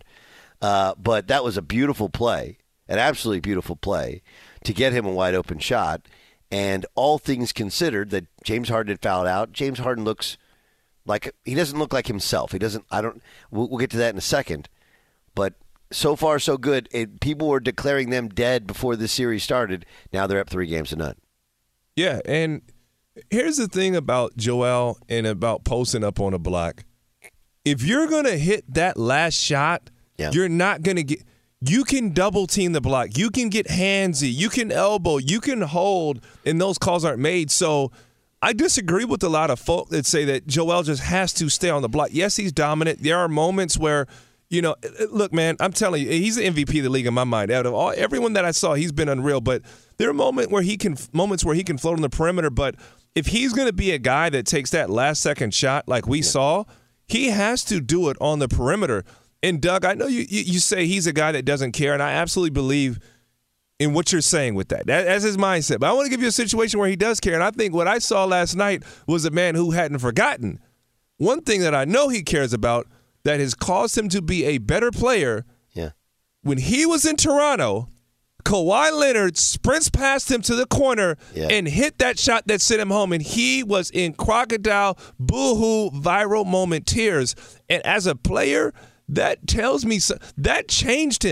But that was a beautiful play, an absolutely beautiful play, to get him a wide-open shot. And all things considered, that James Harden had fouled out. James Harden looks like he doesn't look like himself. He doesn't. We'll get to that in a second. But so far, so good. People were declaring them dead before the series started. Now they're up 3-0. Yeah, and here's the thing about Joel and about posting up on a block. If you're gonna hit that last shot, you're not gonna get. You can double team the block. You can get handsy. You can elbow. You can hold, and those calls aren't made. So I disagree with a lot of folk that say that Joel just has to stay on the block. Yes, he's dominant. There are moments where, look, man, I'm telling you, he's the MVP of the league in my mind. Out of everyone that I saw, he's been unreal. But there are moments where he can float on the perimeter. But if he's going to be a guy that takes that last second shot like we saw, he has to do it on the perimeter. And Doug, I know you say he's a guy that doesn't care, and I absolutely believe in what you're saying with that. That's his mindset. But I want to give you a situation where he does care, and I think what I saw last night was a man who hadn't forgotten. One thing that I know he cares about that has caused him to be a better player. Yeah. When he was in Toronto, Kawhi Leonard sprints past him to the corner and hit that shot that sent him home, and he was in crocodile, boo-hoo, viral moment tears. And as a player, that tells me that changed him.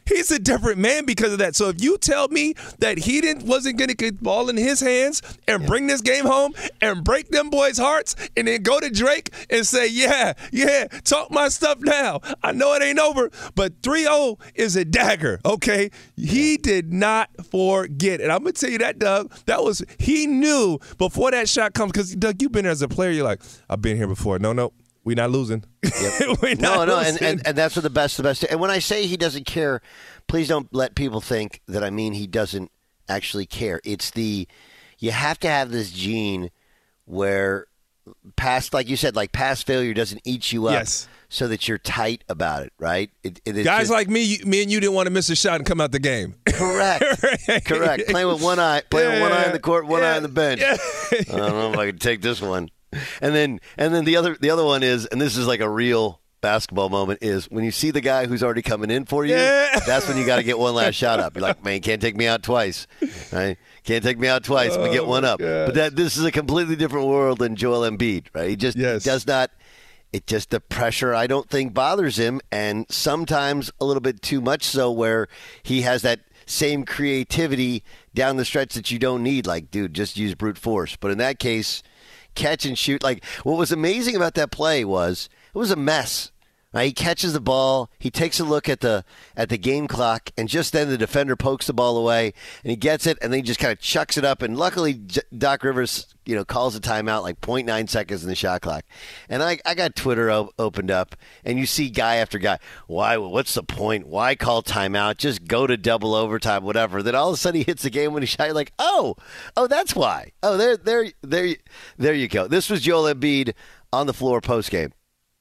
He's a different man because of that. So if you tell me that he wasn't going to get the ball in his hands and bring this game home and break them boys' hearts and then go to Drake and say, yeah, talk my stuff now. I know it ain't over, but 3-0 is a dagger, okay? He did not forget. And I'm going to tell you that, Doug, he knew before that shot comes, because, Doug, you've been there as a player. You're like, I've been here before. No. We're not losing. Yep. And that's what the best. And when I say he doesn't care, please don't let people think that I mean he doesn't actually care. It's you have to have this gene where like you said, past failure doesn't eat you up, so that you're tight about it, right? Guys like me and you didn't want to miss a shot and come out the game. Correct. Correct. Playing with one eye on the court, one eye on the bench. Yeah. I don't know if I can take this one. And then the other one is, and this is like a real basketball moment, is when you see the guy who's already coming in for you, that's when you got to get one last shot up. You're like, man, can't take me out twice, right? Can't take me out twice. We get one up. Gosh. But this is a completely different world than Joel Embiid, right? He just does not. It just, the pressure, I don't think, bothers him, and sometimes a little bit too much so, where he has that same creativity down the stretch that you don't need. Like, dude, just use brute force. But in that case, catch and shoot. Like, what was amazing about that play was it was a mess. Right? He catches the ball, he takes a look at the game clock, and just then the defender pokes the ball away, and he gets it, and then he just kind of chucks it up. And luckily, Doc Rivers, calls a timeout like 0.9 seconds in the shot clock. And I got Twitter opened up, and you see guy after guy. Why? What's the point? Why call timeout? Just go to double overtime, whatever. Then all of a sudden he hits the game when he shot. You're like, oh, that's why. Oh, there you go. This was Joel Embiid on the floor post game.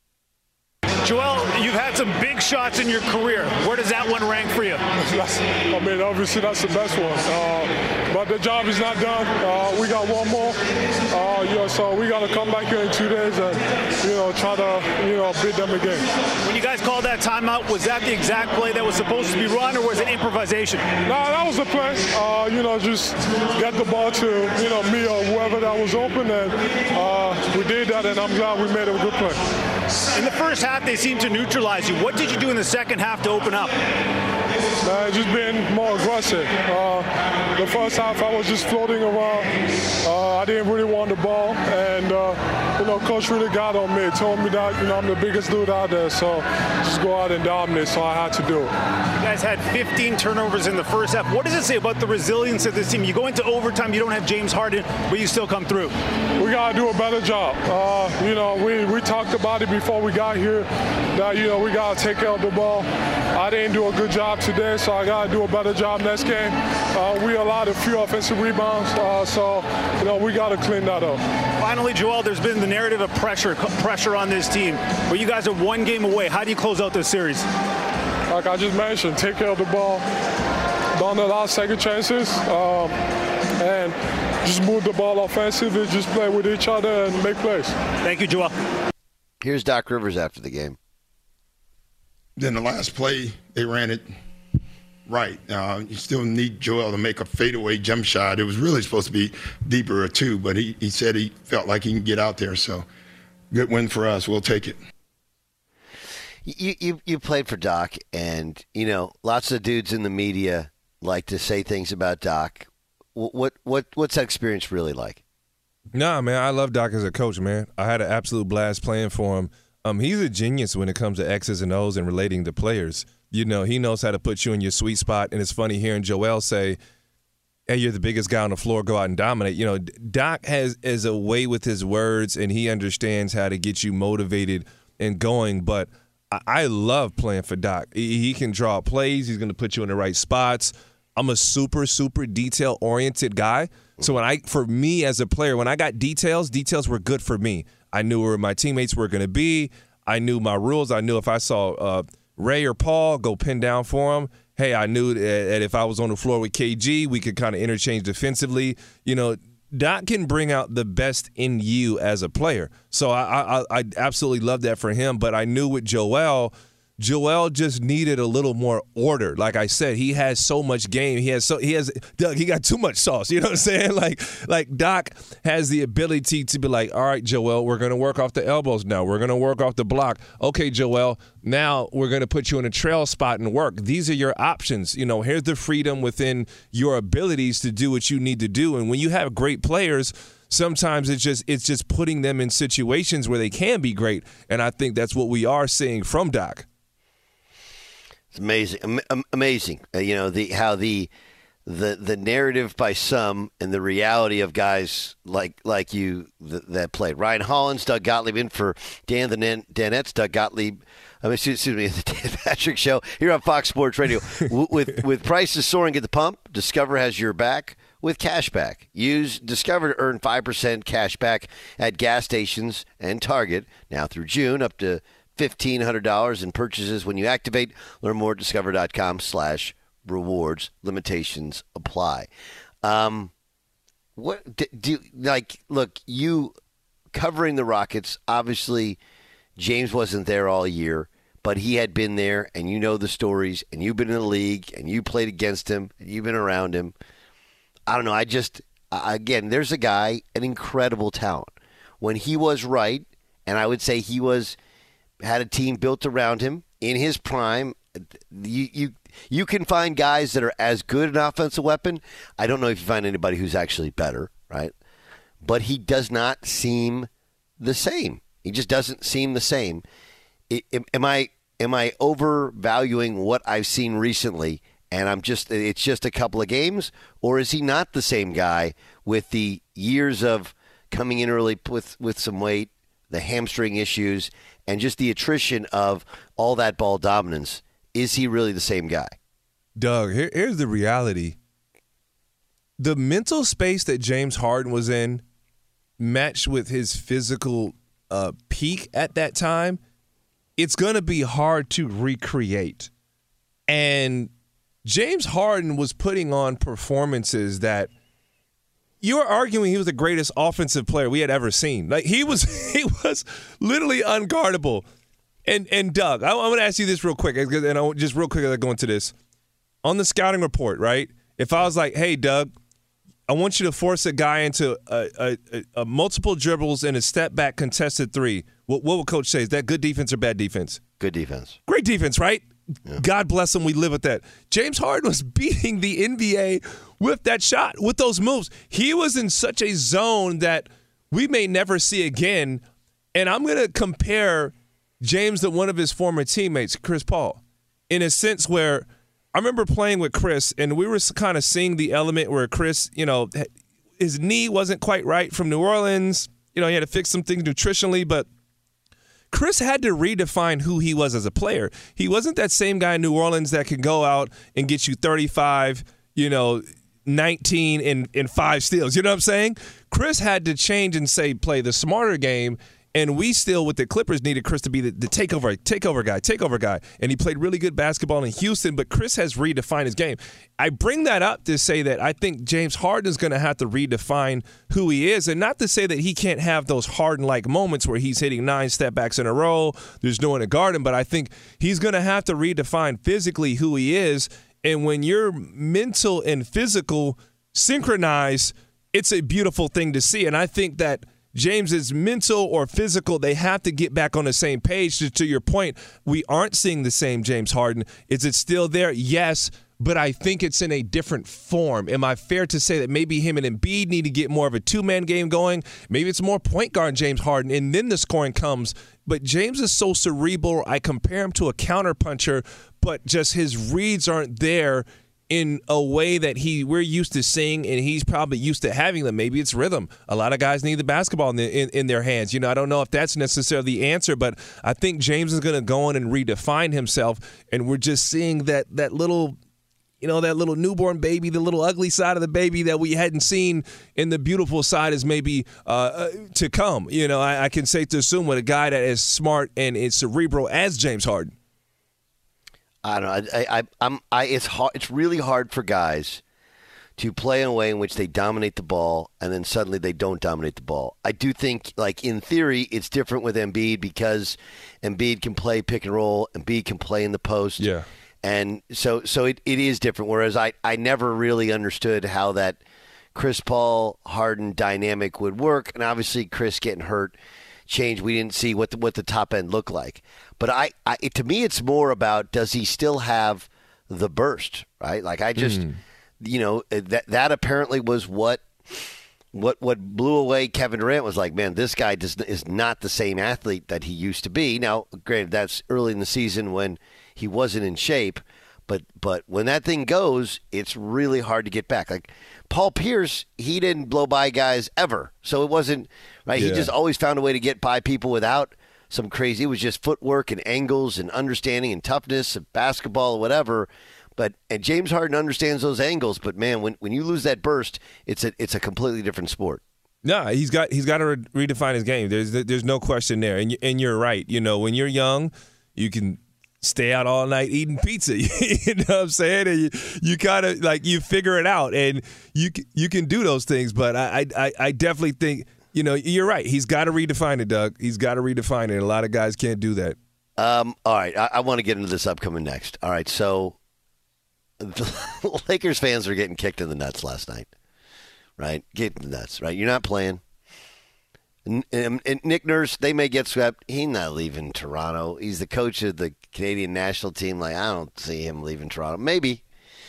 Joel, you've had some big shots in your career. Where does that one rank for you? Obviously that's the best one. But the job is not done. We got one more. So we got to come back here in 2 days and, try to, beat them again. When you guys called that timeout, was that the exact play that was supposed to be run, or was it improvisation? No, that was the play. Just get the ball to, me or whoever that was open, and we did that, and I'm glad we made a good play. In the first half, they seemed to neutralize you. What did you do in the second half to open up? Just being more aggressive. The first half, I was just floating around. I didn't really want the ball, and Coach really got on me. Told me that I'm the biggest dude out there, so just go out and dominate. So I had to do it. You guys had 15 turnovers in the first half. What does it say about the resilience of this team? You go into overtime, you don't have James Harden, but you still come through. We gotta do a better job. We talked about it before we got here. That we gotta take care of the ball. I didn't do a good job today, so I gotta do a better job next game. We allowed a few offensive rebounds, so we gotta clean that up. Finally, Joel, there's been the narrative of pressure on this team, but you guys are one game away. How do you close out this series? Like I just mentioned, take care of the ball, don't allow second chances, and just move the ball offensively, just play with each other and make plays. Thank you, Joel. Here's Doc Rivers after the game. Then the last play, they ran it right. You still need Joel to make a fadeaway jump shot. It was really supposed to be deeper or two, but he said he felt like he can get out there. So good win for us. We'll take it. You played for Doc, and lots of dudes in the media like to say things about Doc. What's that experience really like? Nah, man, I love Doc as a coach, man. I had an absolute blast playing for him. He's a genius when it comes to X's and O's and relating to players. He knows how to put you in your sweet spot, and it's funny hearing Joel say, hey, you're the biggest guy on the floor, go out and dominate. Doc has a way with his words, and he understands how to get you motivated and going, but I love playing for Doc. He can draw plays. He's going to put you in the right spots. I'm a super, super detail-oriented guy. So for me as a player, when I got details were good for me. I knew where my teammates were going to be. I knew my rules. I knew if I saw Ray or Paul, go pin down for him. Hey, I knew that if I was on the floor with KG, we could kind of interchange defensively. Doc can bring out the best in you as a player. So I absolutely love that for him. But I knew with Joel Joel just needed a little more order. Like I said, he has so much game. Doug, he got too much sauce. You know what I'm saying? Like Doc has the ability to be like, all right, Joel, we're going to work off the elbows now. We're going to work off the block. Okay, Joel, now we're going to put you in a trail spot and work. These are your options. You know, here's the freedom within your abilities to do what you need to do. And when you have great players, sometimes it's just putting them in situations where they can be great. And I think that's what we are seeing from Doc. It's amazing, amazing. How the narrative by some and the reality of guys like you that played. Ryan Hollins, Doug Gottlieb in for Dan the Danettes. Doug Gottlieb, excuse me, the Dan Patrick Show here on Fox Sports Radio. with prices soaring at the pump, Discover has your back with cash back. Use Discover to earn 5% cash back at gas stations and Target now through June, up to $1,500 in purchases when you activate. Learn more at discover.com/rewards. Limitations apply. What do you like? Look, you covering the Rockets. Obviously, James wasn't there all year, but he had been there, and you know the stories, and you've been in the league, and you played against him, and you've been around him. I don't know. Again, there's a guy, an incredible talent. When he was right, and I would say he had a team built around him in his prime. You can find guys that are as good an offensive weapon. I don't know if you find anybody who's actually better, right? But he does not seem the same. He just doesn't seem the same. Am I overvaluing what I've seen recently? And it's just a couple of games, or is he not the same guy with the years of coming in early with some weight, the hamstring issues, and just the attrition of all that ball dominance? Is he really the same guy? Doug, here's the reality. The mental space that James Harden was in, matched with his physical peak at that time, it's going to be hard to recreate. And James Harden was putting on performances that you were arguing he was the greatest offensive player we had ever seen. Like he was literally unguardable. And Doug, I want to ask you this real quick, and I just real quick as I go into this. On the scouting report, right? If I was like, hey, Doug, I want you to force a guy into a multiple dribbles and a step back contested three, what would Coach say? Is that good defense or bad defense? Good defense. Great defense, right? Yeah. God bless him. We live with that. James Harden was beating the NBA with that shot, with those moves. He was in such a zone that we may never see again. And I'm going to compare James to one of his former teammates, Chris Paul, in a sense where I remember playing with Chris, and we were kind of seeing the element where Chris, his knee wasn't quite right from New Orleans. He had to fix some things nutritionally, but Chris had to redefine who he was as a player. He wasn't that same guy in New Orleans that could go out and get you 35, 19 and 5 steals. You know what I'm saying? Chris had to change and play the smarter game. And we still, with the Clippers, needed Chris to be the takeover guy. And he played really good basketball in Houston, but Chris has redefined his game. I bring that up to say that I think James Harden is going to have to redefine who he is, and not to say that he can't have those Harden-like moments where he's hitting 9 step-backs in a row, there's no one to guard him, but I think he's going to have to redefine physically who he is. And when your mental and physical synchronize, it's a beautiful thing to see. And I think that James is mental or physical. They have to get back on the same page. To your point, we aren't seeing the same James Harden. Is it still there? Yes, but I think it's in a different form. Am I fair to say that maybe him and Embiid need to get more of a two-man game going? Maybe it's more point guard James Harden, and then the scoring comes. But James is so cerebral. I compare him to a counterpuncher, but just his reads aren't there in a way that we're used to seeing, and he's probably used to having them. Maybe it's rhythm. A lot of guys need the basketball in their hands. I don't know if that's necessarily the answer, but I think James is going to go in and redefine himself, and we're just seeing that little, that little newborn baby, the little ugly side of the baby that we hadn't seen, and the beautiful side is maybe to come. I can say to assume with a guy that is smart and is cerebral as James Harden. I don't know. It's hard. It's really hard for guys to play in a way in which they dominate the ball and then suddenly they don't dominate the ball. I do think, like, in theory, it's different with Embiid because Embiid can play pick and roll, Embiid can play in the post. Yeah. And so it is different, whereas I never really understood how that Chris Paul-Harden dynamic would work. And obviously Chris getting hurt changed. We didn't see what the top end looked like. But to me, it's more about, does he still have the burst, right? Like, I just... that apparently was what blew away Kevin Durant. Was like, man, this guy is not the same athlete that he used to be. Now, granted, that's early in the season when he wasn't in shape, but when that thing goes, it's really hard to get back. Like Paul Pierce, he didn't blow by guys ever, so it wasn't right. Yeah. He just always found a way to get by people without some crazy. It was just footwork and angles and understanding and toughness of basketball or whatever. And James Harden understands those angles, but man, when you lose that burst, it's a completely different sport. No, he's got to redefine his game. There's no question there, and you're right. When you're young, you can stay out all night eating pizza. You know what I'm saying? And you kind of like you figure it out, and you can do those things. But I definitely think you're right. He's got to redefine it, Doug. He's got to redefine it. A lot of guys can't do that. All right, I want to get into this upcoming next. All right, so. The Lakers fans were getting kicked in the nuts last night, right? Getting the nuts, right? You're not playing. And Nick Nurse, they may get swept. He's not leaving Toronto. He's the coach of the Canadian national team. Like, I don't see him leaving Toronto. Maybe.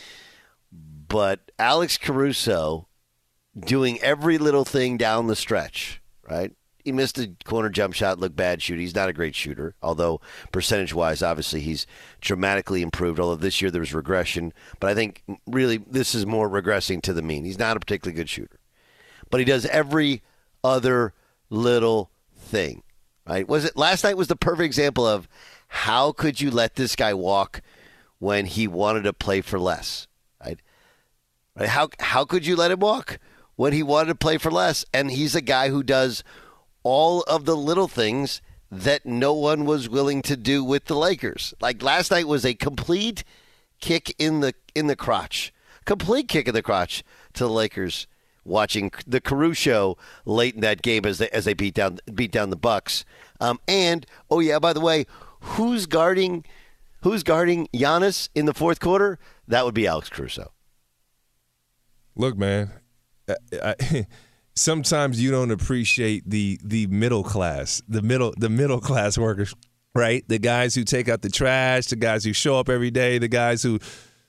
But Alex Caruso doing every little thing down the stretch, right? He missed a corner jump shot, looked bad shooting. He's not a great shooter, although percentage-wise, obviously, he's dramatically improved, although this year there was regression. But I think really this is more regressing to the mean. He's not a particularly good shooter. But he does every other little thing, right? Last night was the perfect example of how could you let this guy walk when he wanted to play for less, right? How could you let him walk when he wanted to play for less? And he's a guy who does all of the little things that no one was willing to do with the Lakers. Like last night was a complete kick in the crotch. Complete kick in the crotch to the Lakers watching the Caruso late in that game as they beat down the Bucks. And oh yeah, by the way, who's guarding Giannis in the fourth quarter? That would be Alex Caruso. Look, man, sometimes you don't appreciate the middle class, the middle class workers, right? The guys who take out the trash, the guys who show up every day, the guys who,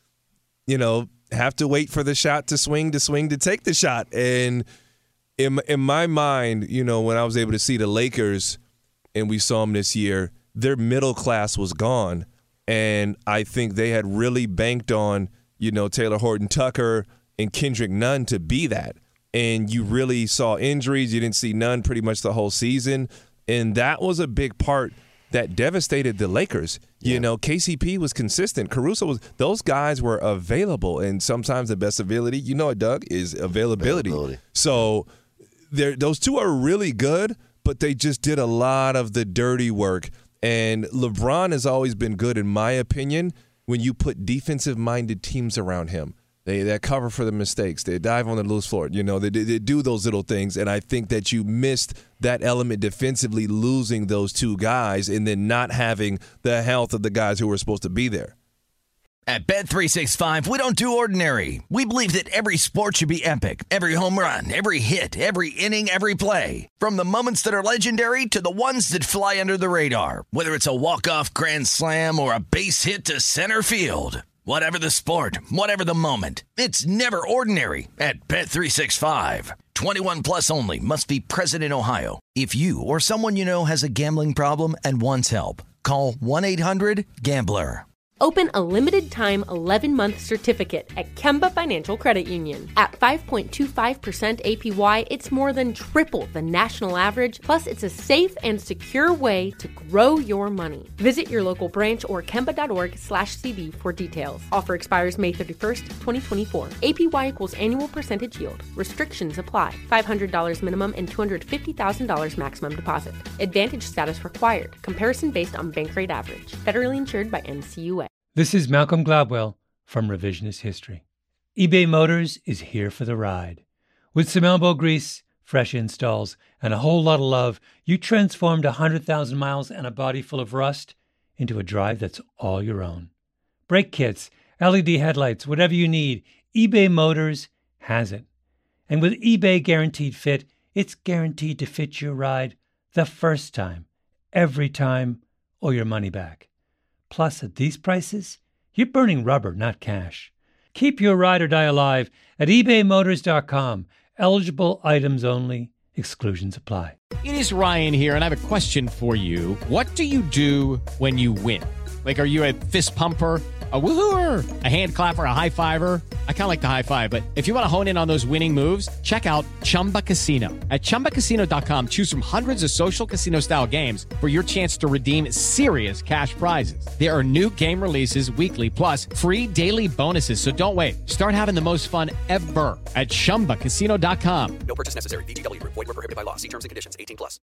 have to wait for the shot to swing to take the shot. And in my mind, when I was able to see the Lakers and we saw them this year, their middle class was gone. And I think they had really banked on, Taylor Horton-Tucker and Kendrick Nunn to be that. And you really saw injuries. You didn't see Nunn pretty much the whole season. And that was a big part that devastated the Lakers. Yeah. KCP was consistent. Caruso those guys were available. And sometimes the best ability, Doug, is availability. So those two are really good, but they just did a lot of the dirty work. And LeBron has always been good, in my opinion, when you put defensive-minded teams around him. They cover for the mistakes. They dive on the loose floor. They do those little things. And I think that you missed that element defensively, losing those two guys and then not having the health of the guys who were supposed to be there. At Bet365, we don't do ordinary. We believe that every sport should be epic. Every home run, every hit, every inning, every play. From the moments that are legendary to the ones that fly under the radar. Whether it's a walk-off grand slam or a base hit to center field. Whatever the sport, whatever the moment, it's never ordinary at Bet365. 21 plus only. Must be present in Ohio. If you or someone you know has a gambling problem and wants help, call 1-800-GAMBLER. Open a limited-time 11-month certificate at Kemba Financial Credit Union. At 5.25% APY, it's more than triple the national average, plus it's a safe and secure way to grow your money. Visit your local branch or kemba.org/cd for details. Offer expires May 31st, 2024. APY equals annual percentage yield. Restrictions apply. $500 minimum and $250,000 maximum deposit. Advantage status required. Comparison based on bank rate average. Federally insured by NCUA. This is Malcolm Gladwell from Revisionist History. eBay Motors is here for the ride. With some elbow grease, fresh installs, and a whole lot of love, you transformed 100,000 miles and a body full of rust into a drive that's all your own. Brake kits, LED headlights, whatever you need, eBay Motors has it. And with eBay Guaranteed Fit, it's guaranteed to fit your ride the first time, every time, or your money back. Plus, at these prices, you're burning rubber, not cash. Keep your ride or die alive at ebaymotors.com. Eligible items only. Exclusions apply. It is Ryan here, and I have a question for you. What do you do when you win? Like, are you a fist pumper, a woohooer, a hand clapper, a high fiver? I kind of like the high five, but if you want to hone in on those winning moves, check out Chumba Casino. At ChumbaCasino.com, choose from hundreds of social casino-style games for your chance to redeem serious cash prizes. There are new game releases weekly, plus free daily bonuses, so don't wait. Start having the most fun ever at ChumbaCasino.com. No purchase necessary. VGW Group. Void where prohibited by law. See terms and conditions. 18+.